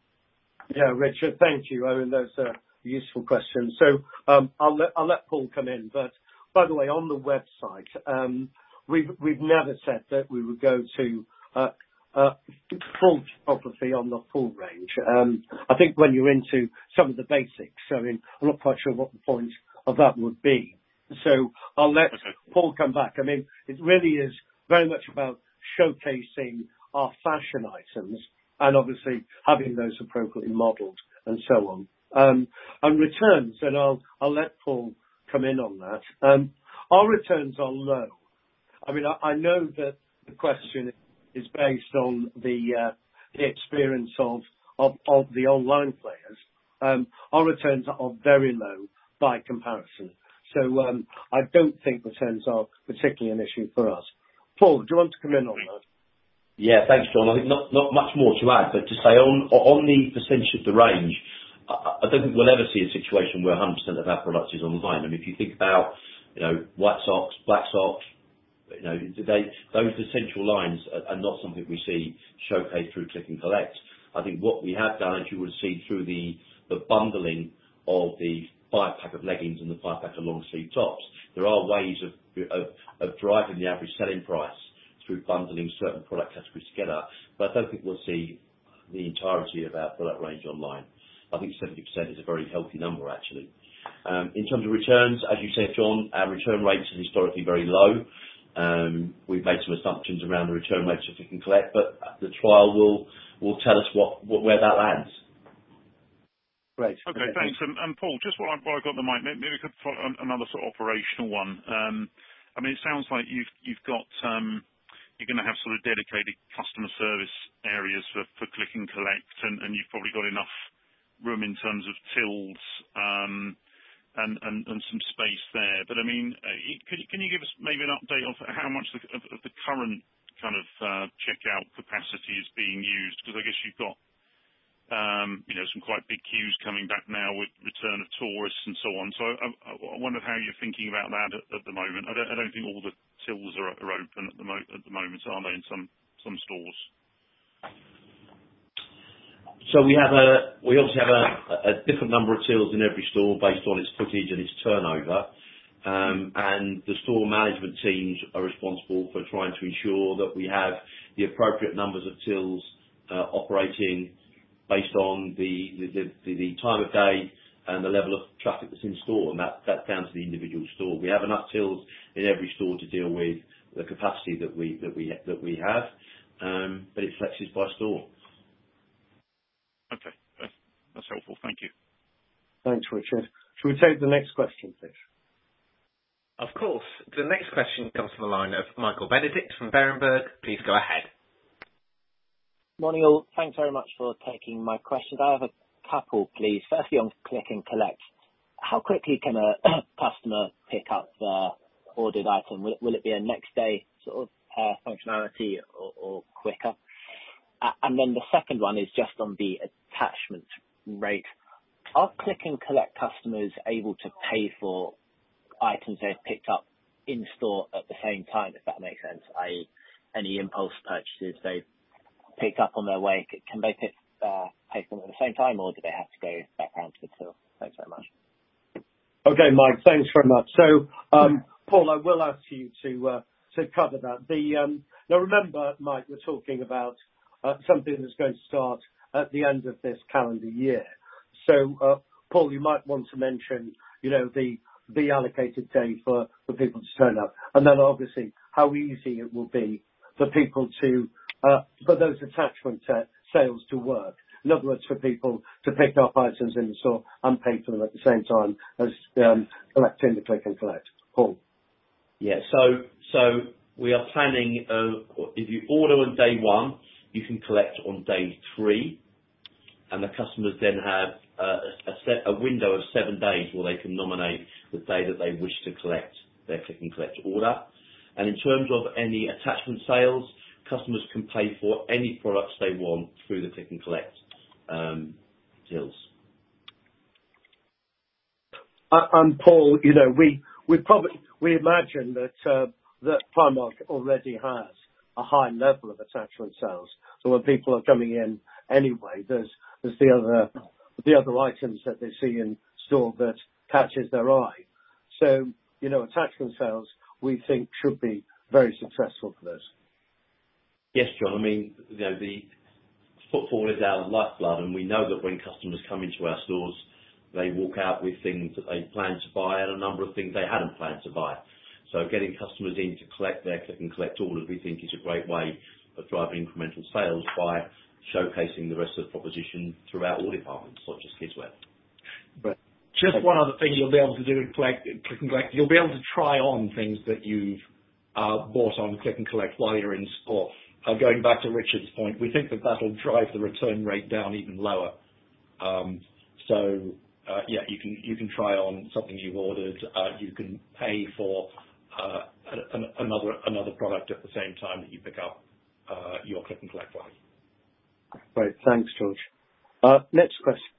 Yeah, Richard, thank you. I mean, those are useful questions. So um, I'll let I'll let Paul come in. But by the way, on the website, um, we've we've never said that we would go to uh, Uh, full photography on the full range. Um, I think when you're into some of the basics, I mean, I'm not quite sure what the point of that would be. So I'll let okay. Paul come back. I mean, it really is very much about showcasing our fashion items and obviously having those appropriately modelled and so on. Um, and returns, and I'll I'll let Paul come in on that. Um, our returns are low. I mean, I, I know that the question is is based on the uh, the experience of, of of the online players. Um, our returns are very low by comparison. So um, I don't think returns are particularly an issue for us. Paul, do you want to come in on that? Yeah, thanks, John. I think not not much more to add, but to say on on the percentage of the range, I, I don't think we'll ever see a situation where one hundred percent of our product is online. I mean, if you think about, you know, white socks, black socks, you know, they, those essential lines are, are not something we see showcased through click and collect. I think what we have done, as you would see through the, the bundling of the five pack of leggings and the five pack of long sleeve tops, there are ways of, of, of driving the average selling price through bundling certain product categories together. But I don't think we'll see the entirety of our product range online. I think seventy percent is a very healthy number, actually. Um, in terms of returns, as you said, John, our return rates are historically very low. Um, we've made some assumptions around the return rates of click and collect, but the trial will will tell us what, what where that lands. Great. Okay, thanks. And, and Paul, just while, I, while I've got the mic, maybe we could follow on another sort of operational one. Um, I mean, it sounds like you've you've got um, you're going to have sort of dedicated customer service areas for, for click and collect, and, and you've probably got enough room in terms of tills um, and, and and some space there. But I mean, uh, can you, can you give us maybe an update of how much the, of, of the current kind of uh, checkout capacity is being used? Because I guess you've got Um, you know, some quite big queues coming back now with return of tourists and so on. So I, I wonder how you're thinking about that at, at the moment. I don't, I don't think all the tills are, are open at the, mo- at the moment, are they, in some, some stores? So we have a we obviously have a, a different number of tills in every store based on its footage and its turnover. Um, and the store management teams are responsible for trying to ensure that we have the appropriate numbers of tills uh, operating based on the, the, the, the time of day and the level of traffic that's in store, and that, that's down to the individual store. We have enough tills in every store to deal with the capacity that we that we that we have, um, but it flexes by store. Okay, that's, that's helpful. Thank you. Thanks, Richard. Shall we take the next question, please? Of course. The next question comes from the line of Michael Benedict from Berenberg. Please go ahead. Morning all. Thanks very much for taking my questions. I have a couple, please. Firstly, on click and collect. How quickly can a customer pick up their ordered item? Will it, will it be a next day sort of uh, functionality or, or quicker? Uh, and then the second one is just on the attachment rate. Are click and collect customers able to pay for items they've picked up in store at the same time, if that makes sense, that is any impulse purchases they've picked up on their way, can they pick, uh, pay for them at the same time, or do they have to go back round to the till? Thanks very much. Okay, Mike, thanks very much. So, um, Paul, I will ask you to uh, to cover that. The um, now, remember, Mike, we're talking about uh, something that's going to start at the end of this calendar year. So, uh, Paul, you might want to mention, you know, the the allocated day for, for people to turn up, and then obviously how easy it will be for people to Uh, for those attachment uh, sales to work. In other words, for people to pick up items in the store and pay for them at the same time as um, collecting the click and collect. Paul? Yeah, so so we are planning, uh, if you order on day one, you can collect on day three, and the customers then have uh, a, set, a window of seven days where they can nominate the day that they wish to collect their click and collect order. And in terms of any attachment sales, customers can pay for any products they want through the click and collect um, tills. Uh, and Paul, you know, we we probably we imagine that uh, that Primark already has a high level of attachment sales. So when people are coming in anyway, there's there's the other the other items that they see in store that catches their eye. So you know, attachment sales we think should be very successful for this. Yes, John. I mean, you know, the footfall is our lifeblood, and we know that when customers come into our stores, they walk out with things that they plan to buy and a number of things they hadn't planned to buy. So getting customers in to collect their click and collect orders, we think, is a great way of driving incremental sales by showcasing the rest of the proposition throughout all departments, not just kidswear. But just one other thing you'll be able to do in collect, click and collect, you'll be able to try on things that you've uh, bought on click and collect while you're in store. Uh, going back to Richard's point, we think that that'll drive the return rate down even lower. Um, so, uh, yeah, you can you can try on something you've ordered. Uh, you can pay for uh, an, another another product at the same time that you pick up uh, your click and collect product. Great, thanks, George. Uh, next question.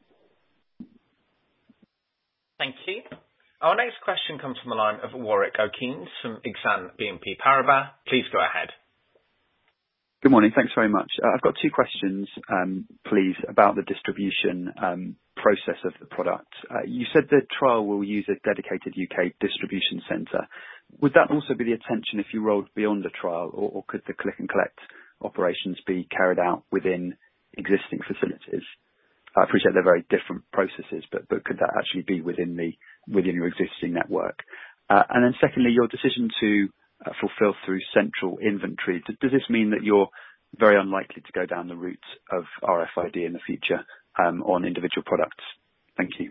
Thank you. Our next question comes from the line of Warwick Okines from Exane B N P Paribas. Please go ahead. Good morning. Thanks very much. Uh, I've got two questions, um, please, about the distribution um, process of the product. Uh, you said the trial will use a dedicated U K distribution centre. Would that also be the intention if you rolled beyond the trial, or, or could the click and collect operations be carried out within existing facilities? I appreciate they're very different processes, but, but could that actually be within the within your existing network? Uh, and then secondly, your decision to uh, fulfill through central inventory. D- does this mean that you're very unlikely to go down the route of R F I D in the future um, on individual products? Thank you.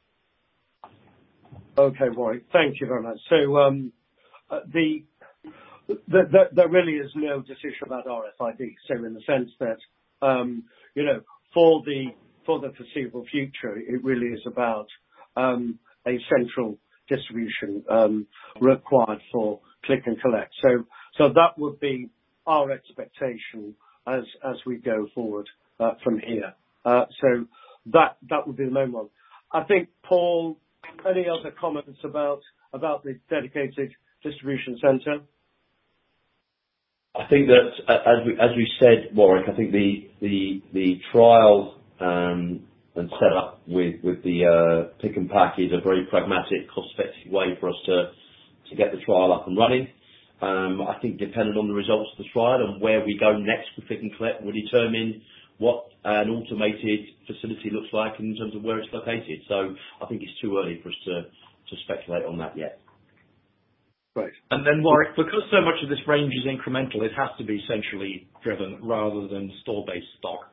Okay, Warwick. Thank you very much. So um, uh, the, the, the there really is no decision about R F I D. So in the sense that um, you know for the for the foreseeable future, it really is about um, a central distribution um, required for click and collect. So so that would be our expectation as as we go forward uh, from here. Uh, so that that would be the main one. I think, Paul, any other comments about about the dedicated distribution centre? I think that, uh, as we as we said, Warwick, I think the the the trial um, and set up with with the uh, pick and pack is a very pragmatic, cost-effective way for us to to get the trial up and running. Um, I think depending on the results of the trial and where we go next with click and collect will determine what an automated facility looks like in terms of where it's located. So I think it's too early for us to, to speculate on that yet. Right. And then, Warwick, because so much of this range is incremental, it has to be centrally driven rather than store-based stock.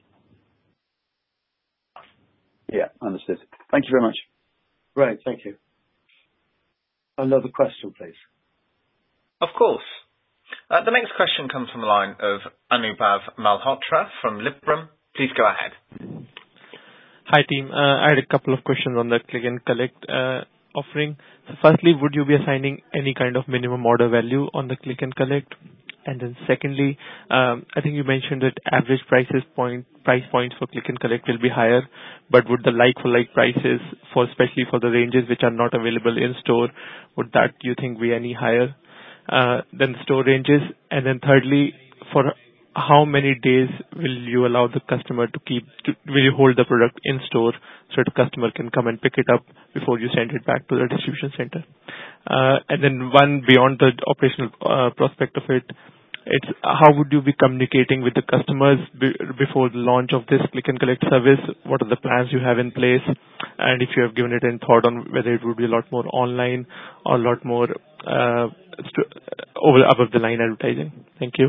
Yeah, understood. Thank you very much. Right, thank you. Another question, please. Of course. Uh, the next question comes from the line of Anubhav Malhotra from Liberum. Please go ahead. Hi, team. Uh, I had a couple of questions on the click and collect uh, offering. So firstly, would you be assigning any kind of minimum order value on the click and collect? And then secondly, um, I think you mentioned that average prices point price points for click and collect will be higher, but would the like-for-like prices, for especially for the ranges which are not available in store, would that, you think, be any higher uh, than the store ranges? And then thirdly, for how many days will you allow the customer to keep, to, will you hold the product in store so the customer can come and pick it up before you send it back to the distribution center? Uh, and then one beyond the operational uh, prospect of it, it's how would you be communicating with the customers be, before the launch of this click and collect service? What are the plans you have in place? And if you have given it any thought on whether it would be a lot more online or a lot more uh, st- over above the line advertising. Thank you.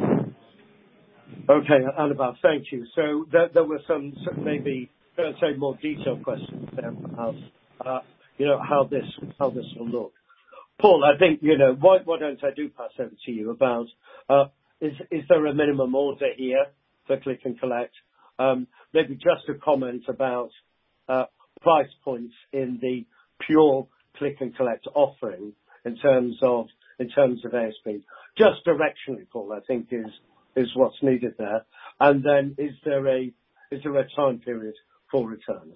Okay, Anubhav, thank you. So there, there were some, some maybe, let's say, more detailed questions there about, uh, you know, how this how this will look. Paul, I think, you know, why, why don't I do pass over to you about, uh, is is there a minimum order here for click and collect? Um, maybe just a comment about uh, price points in the pure click and collect offering in terms of in terms of A S P. Just directionally, Paul, I think is is what's needed there. And then is there a is there a time period for returns?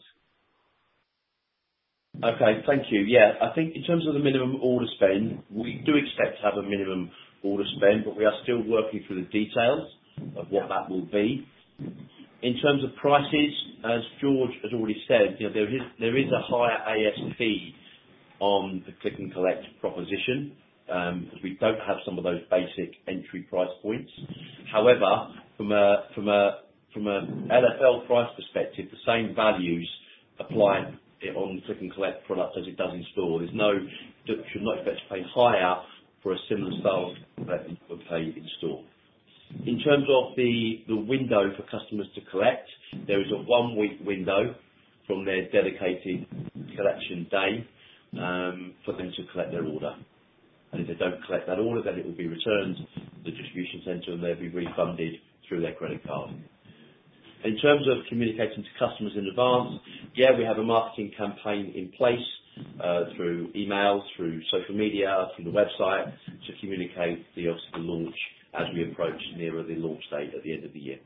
Okay, thank you. Yeah, I think in terms of the minimum order spend, we do expect to have a minimum order spend, but we are still working through the details of what that will be. In terms of prices, as George has already said, you know, there is there is a higher A S P on the click and collect proposition, um, because we don't have some of those basic entry price points. However, from a from a from a L F L price perspective, the same values apply on the click and collect product as it does in store. There's no, should not expect to pay higher for a similar style that you would pay in store. In terms of the, the window for customers to collect, there is a one week window from their dedicated collection day um, for them to collect their order. And if they don't collect that order, then it will be returned to the distribution centre and they'll be refunded through their credit card. In terms of communicating to customers in advance, yeah, we have a marketing campaign in place uh, through emails, through social media, through the website to communicate the, obviously, the launch as we approach nearer the launch date at the end of the year.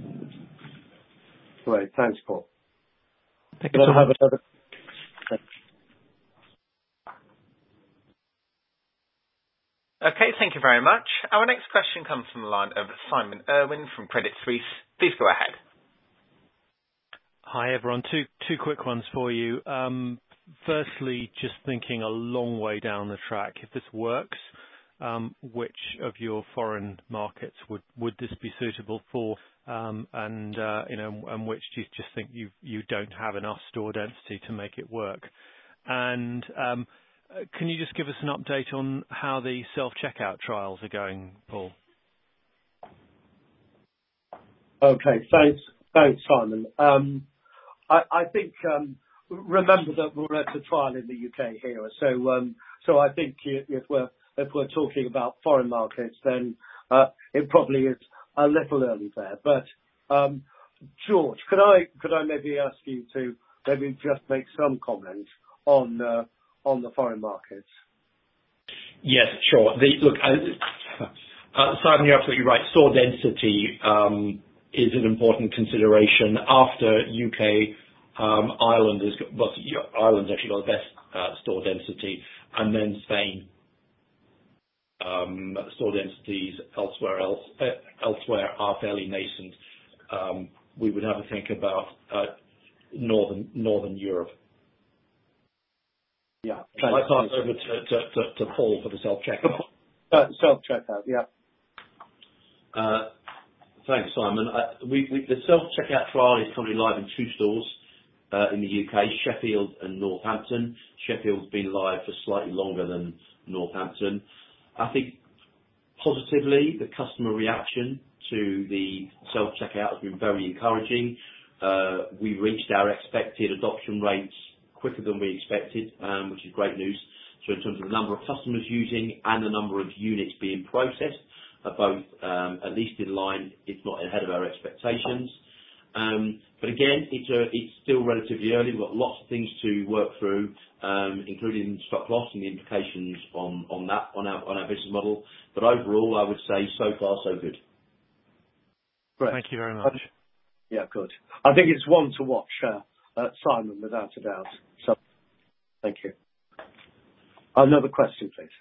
Great, thanks, Paul. Thank you so much. Another... Okay, thank you very much. Our next question comes from the line of Simon Irwin from Credit Suisse. Please go ahead. Hi, everyone. Two two quick ones for you. Um, firstly, just thinking a long way down the track, if this works, um, which of your foreign markets would, would this be suitable for? Um, and uh, you know, and which do you just think you you don't have enough store density to make it work? And um, can you just give us an update on how the self-checkout trials are going, Paul? Okay. Thanks, thanks, Simon. Um, I, I think um, remember that we're at a trial in the U K here, so um, so I think if we're if we're talking about foreign markets, then uh, it probably is a little early there. But um, George, could I could I maybe ask you to maybe just make some comment on uh, on the foreign markets? Yes, sure. The, look, uh, uh, Simon, you're absolutely right. Store density um, is an important consideration. After U K, um, Ireland has got, well, Ireland's actually got the best uh, store density, and then Spain. Um, store densities elsewhere else uh, elsewhere are fairly nascent. Um, we would have to think about uh, northern Northern Europe. Yeah. I pass over to, to, to, to Paul for the self-checkout. Uh, self-checkout, yeah. Uh, thanks, Simon. Uh, we, we, the self-checkout trial is currently live in two stores uh, in the U K, Sheffield and Northampton. Sheffield's been live for slightly longer than Northampton. I think positively, the customer reaction to the self-checkout has been very encouraging. Uh, we reached our expected adoption rates quicker than we expected, um, which is great news. So in terms of the number of customers using and the number of units being processed are both um, at least in line, if not ahead of our expectations. Um, but again, it's, a, it's still relatively early. We've got lots of things to work through, um, including stock loss and the implications on, on that, on our, on our business model. But overall, I would say so far so good. Great. Thank you very much. Yeah, good. I think it's one to watch, uh, uh, Simon, without a doubt. So, thank you. Another question, please.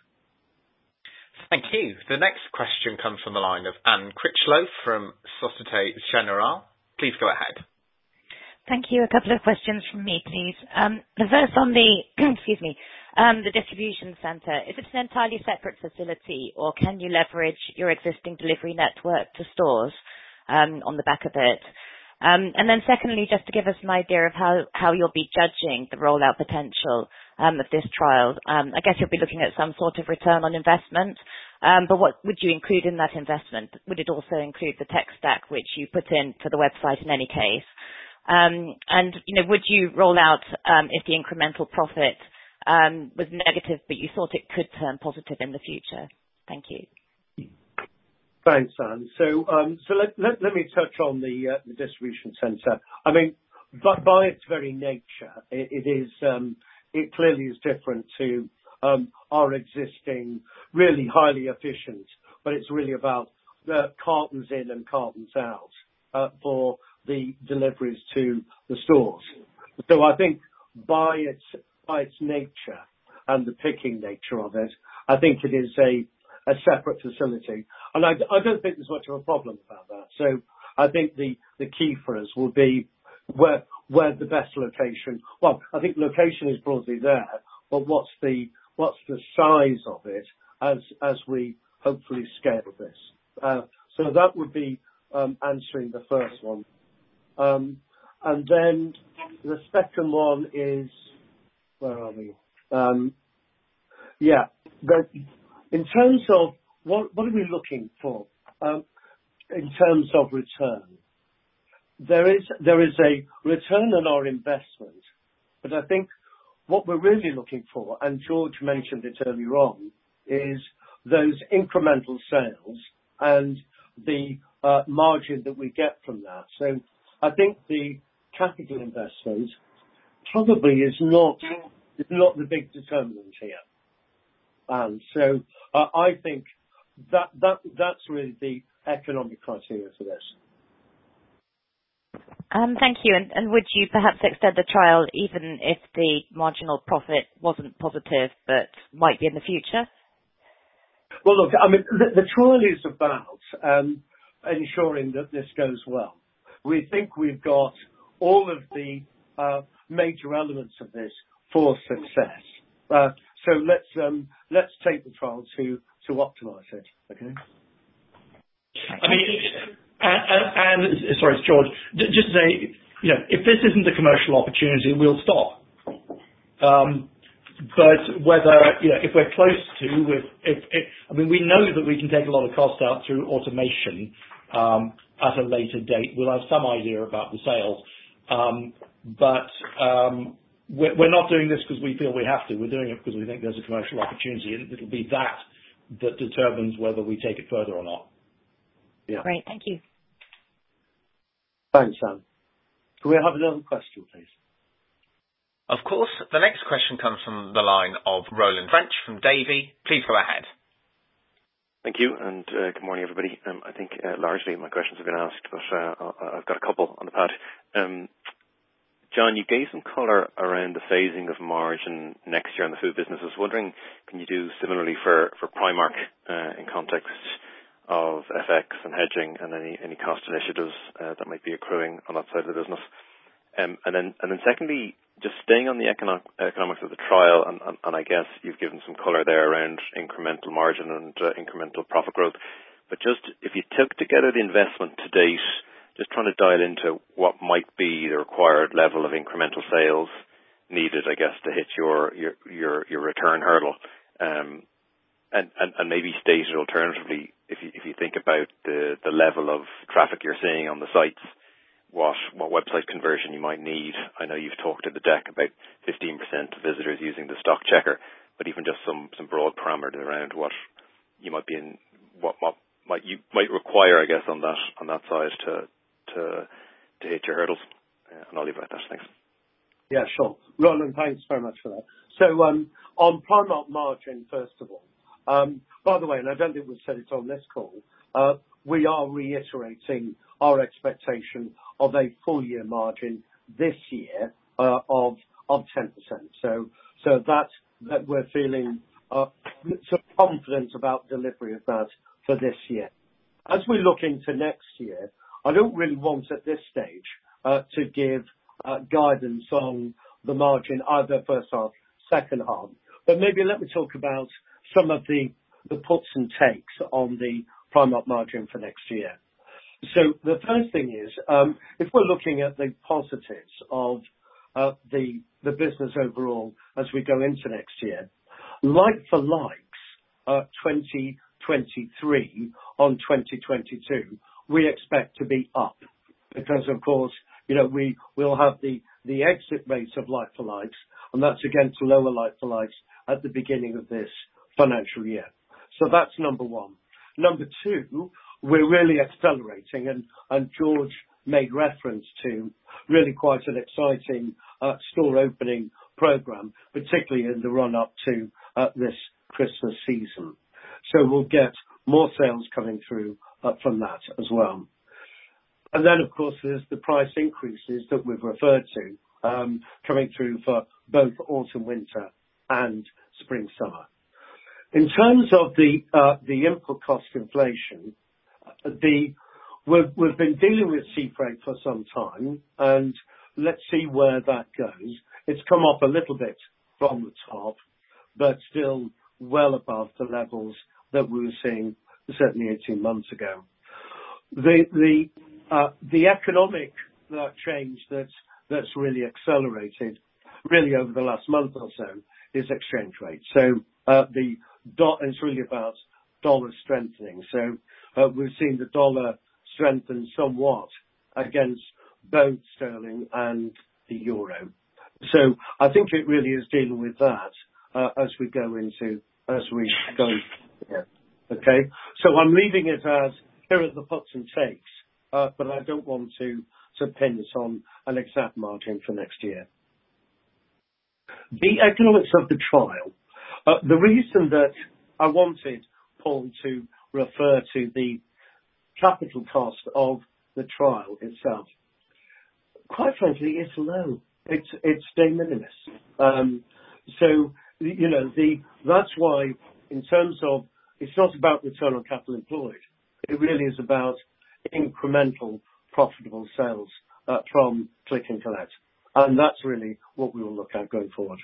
Thank you. The next question comes from the line of Anne Critchlow from Societe Generale. Please go ahead. Thank you. A couple of questions from me, please. Um, the first on the, excuse me, um, the distribution centre. Is it an entirely separate facility, or can you leverage your existing delivery network to stores um, on the back of it? Um, and then secondly, just to give us an idea of how, how you'll be judging the rollout potential um, of this trial, um, I guess you'll be looking at some sort of return on investment. Um, but what would you include in that investment? Would it also include the tech stack which you put in for the website in any case? Um, and, you know, would you roll out um, if the incremental profit um, was negative, but you thought it could turn positive in the future? Thank you. Thanks, Anne. So, um, so let, let, let me touch on the, uh, the distribution centre. I mean, by, by its very nature, it, it is, um, it clearly is different to um, our existing, really highly efficient, but it's really about uh, cartons in and cartons out uh, for the deliveries to the stores. So I think by its by its nature and the picking nature of it, I think it is a a separate facility. And I, I don't think there's much of a problem about that. So I think the, the key for us will be where where the best location. Well, I think location is broadly there, but what's the what's the size of it as as we hopefully scale this? Uh, so that would be um, answering the first one. Um, and then the second one is, where are we? Um, yeah, the, in terms of what, what are we looking for? Um, in terms of return, there is there is a return on our investment, but I think what we're really looking for, and George mentioned it earlier on, is those incremental sales and the uh, margin that we get from that. So I think the capital investment probably is not is not the big determinant here. And so uh, I think that that that's really the economic criteria for this. Um, thank you. And, and would you perhaps extend the trial even if the marginal profit wasn't positive, but might be in the future? Well, look, I mean, the, the trial is about um, ensuring that this goes well. We think we've got all of the uh, major elements of this for success. Uh, so let's um, let's take the trial to to optimise it. Okay. I mean, and, and, and sorry, it's George. Just to say, you know, if this isn't a commercial opportunity, we'll stop. Um, but whether, you know, if we're close to, if, if, if, I mean, we know that we can take a lot of cost out through automation um, at a later date. We'll have some idea about the sales. Um, but um, we're, we're not doing this because we feel we have to. We're doing it because we think there's a commercial opportunity, and it'll be that that determines whether we take it further or not. Yeah. Great. Thank you. Thanks, Sam. Can we have another question, please? Of course. The next question comes from the line of Roland French from Davy. Please go ahead. Thank you, and uh, good morning, everybody. Um, I think uh, largely my questions have been asked, but uh, I've got a couple on the pad. Um, John, you gave some colour around the phasing of margin next year in the food business. I was wondering, can you do similarly for, for Primark uh, in context of F X and hedging and any, any cost initiatives uh, that might be accruing on that side of the business? Um, and then, and then secondly, just staying on the economic, economics of the trial, and, and, and I guess you've given some colour there around incremental margin and uh, incremental profit growth. But just if you took together the investment to date, just trying to dial into what might be the required level of incremental sales needed, I guess, to hit your your your, your return hurdle, um, and, and and maybe stated alternatively, if you if you think about the the level of traffic you're seeing on the sites. What what website conversion you might need. I know you've talked in the deck about fifteen percent of visitors using the stock checker, but even just some, some broad parameters around what you might be in, what, what might you might require, I guess, on that on that side to to to hit your hurdles. Uh, and I'll leave it at that. Thanks. Yeah, sure. Roland, thanks very much for that. So um, on Primark margin, first of all, um, by the way, and I don't think we've said it on this call, uh, we are reiterating our expectation of a full year margin this year uh, of of ten percent. So so that that we're feeling uh, so confident about delivery of that for this year. As we look into next year, I don't really want at this stage uh, to give uh, guidance on the margin either first half, second half, but maybe let me talk about some of the the puts and takes on the Primark margin for next year. So the first thing is, um, if we're looking at the positives of uh, the the business overall as we go into next year, like for likes, uh, twenty twenty-three on twenty twenty-two, we expect to be up because, of course, you know we will have the the exit rates of like for likes, and that's against lower like for likes at the beginning of this financial year. So that's number one. Number two, we're really accelerating, and, and George made reference to really quite an exciting uh, store opening program, particularly in the run-up to uh, this Christmas season. So we'll get more sales coming through uh, from that as well. And then, of course, there's the price increases that we've referred to um, coming through for both autumn, winter and spring, summer. In terms of the uh, the input cost inflation, the we've, we've been dealing with sea freight for some time, and let's see where that goes. It's come up a little bit from the top, but still well above the levels that we were seeing certainly eighteen months ago. The the uh, the economic uh, change that's that's really accelerated, really over the last month or so, is exchange rate. So uh, the do- it's really about dollar strengthening. So uh, we've seen the dollar strengthen somewhat against both sterling and the euro. So I think it really is dealing with that uh, as we go into as we go. Yeah. Okay. So I'm leaving it as here are the puts and takes, uh, but I don't want to to pin this on an exact margin for next year. The economics of the trial. Uh, the reason that I wanted Paul to refer to the capital cost of the trial itself, quite frankly, it's low. It's it's de minimis. Um, so you know the that's why in terms of it's not about return on capital employed. It really is about incremental profitable sales uh, from Click and Collect, and that's really what we will look at going forward.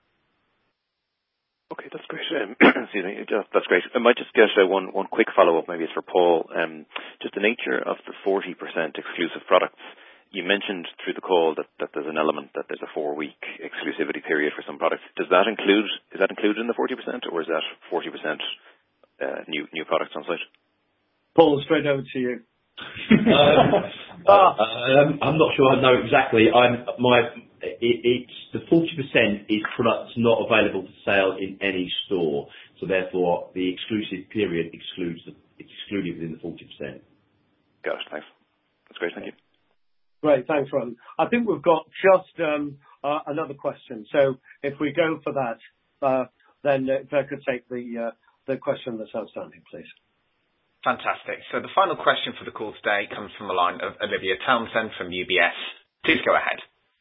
Okay, that's great. Um, excuse me, that's great. I might just get uh, one one quick follow-up, maybe it's for Paul. Um, just the nature of the forty percent exclusive products. you mentioned through the call that, that there's an element that there's a four-week exclusivity period for some products. Does that include, is that included in the forty percent, or is that forty percent uh, new new products on site? Paul, straight over to you. um, uh, um, I'm not sure I know exactly. I'm my it, it's the forty percent is products not available for sale in any store. So therefore, the exclusive period excludes the, it's excluded within the forty percent. Got it. Thanks. That's great. Thank you. Great. Thanks, Ron. I think we've got just um, uh, another question. So if we go for that, uh, then if I could take the uh, the question that's outstanding, please. Fantastic. So the final question for the call today comes from the line of Olivia Townsend from U B S. Please go ahead.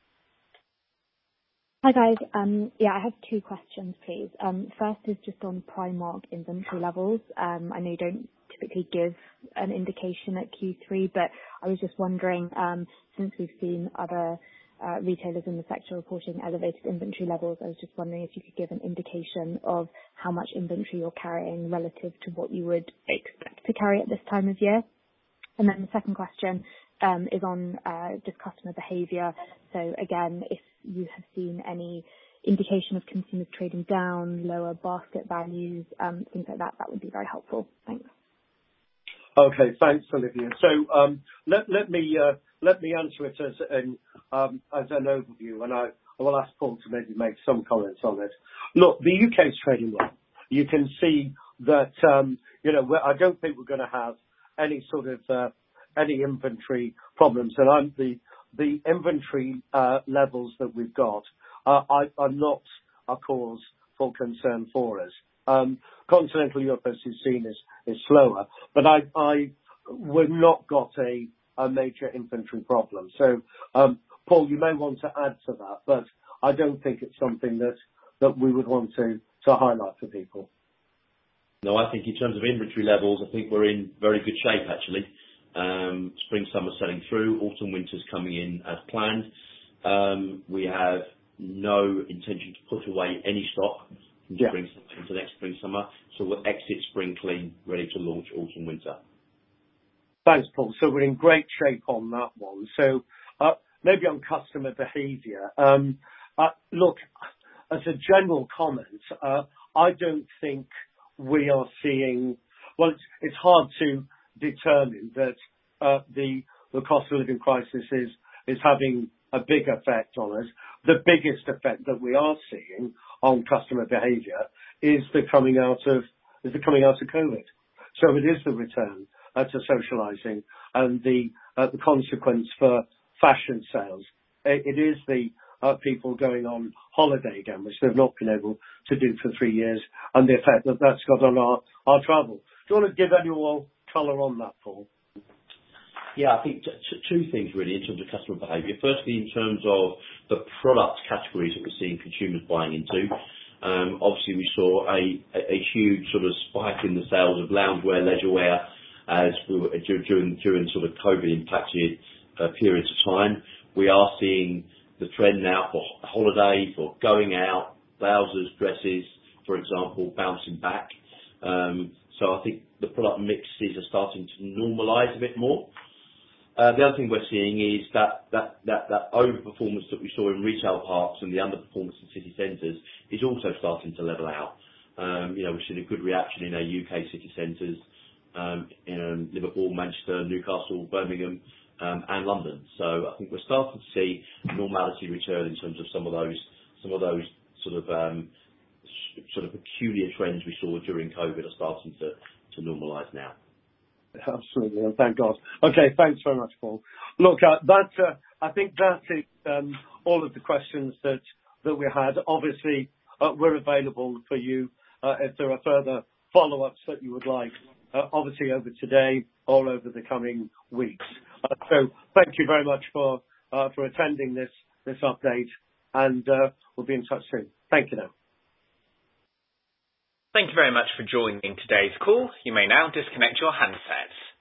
Hi, guys. Um, yeah, I have two questions, please. Um, first is just on Primark inventory levels. Um, I know you don't typically give an indication at Q three, but I was just wondering, um, since we've seen other uh, retailers in the sector reporting elevated inventory levels, I was just wondering if you could give an indication of how much inventory you're carrying relative to what you would expect to carry at this time of year. And then the second question um, is on uh, just customer behavior. So again, if you have seen any indication of consumers trading down, lower basket values, um, things like that, that would be very helpful. Thanks. Okay, thanks, Olivia. So um, let let me uh, let me answer it as an um, as an overview, and I, I will ask Paul to maybe make some comments on it. Look, the U K is trading well. You can see that um, you know we're, I don't think we're going to have any sort of uh, any inventory problems, and I'm the the inventory uh, levels that we've got uh, I, are not a cause for concern for us. Um, Continental Europe, as you've seen, is, is slower, but I, I, we've not got a, a major inventory problem. So, um, Paul, you may want to add to that, but I don't think it's something that, that we would want to, to highlight for people. No, I think in terms of inventory levels, I think we're in very good shape, actually. Um, spring, summer selling through, autumn, winter's coming in as planned. Um, we have no intention to put away any stock from yeah. spring into next spring, summer. So we'll exit spring clean, ready to launch autumn, winter. Thanks, Paul. So we're in great shape on that one. So uh, maybe on customer behaviour. Um, uh, look, as a general comment, uh, I don't think we are seeing. Well, it's, it's hard to determine that uh, the the cost of living crisis is is having a big effect on us. The biggest effect that we are seeing on customer behaviour is the coming out of is the coming out of COVID. So it is the return uh, to socialising and the uh, the consequence for fashion sales. It, it is the uh, people going on holiday again, which they've not been able to do for three years, and the effect that that's got on our, our travel. Do you want to give any more colour on that, Paul? Yeah, I think t- t- two things really in terms of customer behaviour. Firstly, in terms of the product categories that we're seeing consumers buying into. Um, obviously, we saw a, a, a huge sort of spike in the sales of loungewear, leisurewear, as we were during during sort of COVID impacted uh, periods of time. We are seeing the trend now for holiday, for going out, blouses, dresses, for example, bouncing back. Um, so I think the product mixes are starting to normalise a bit more. Uh, the other thing we're seeing is that, that, that, that overperformance that we saw in retail parks and the underperformance in city centres is also starting to level out. Um, you know, we've seen a good reaction in our U K city centres, um, in Liverpool, Manchester, Newcastle, Birmingham, um, and London. So I think we're starting to see normality return in terms of some of those, some of those sort of, um, sort of peculiar trends we saw during COVID are starting to, to normalise now. Absolutely, and thank God. Okay, thanks very much, Paul. Look, uh, that uh, I think that is um, all of the questions that, that we had. Obviously, uh, we're available for you uh, if there are further follow-ups that you would like, uh, obviously over today or over the coming weeks. Uh, so thank you very much for uh, for attending this this update, and uh, we'll be in touch soon. Thank you now. Thank you very much for joining today's call. You may now disconnect your handsets.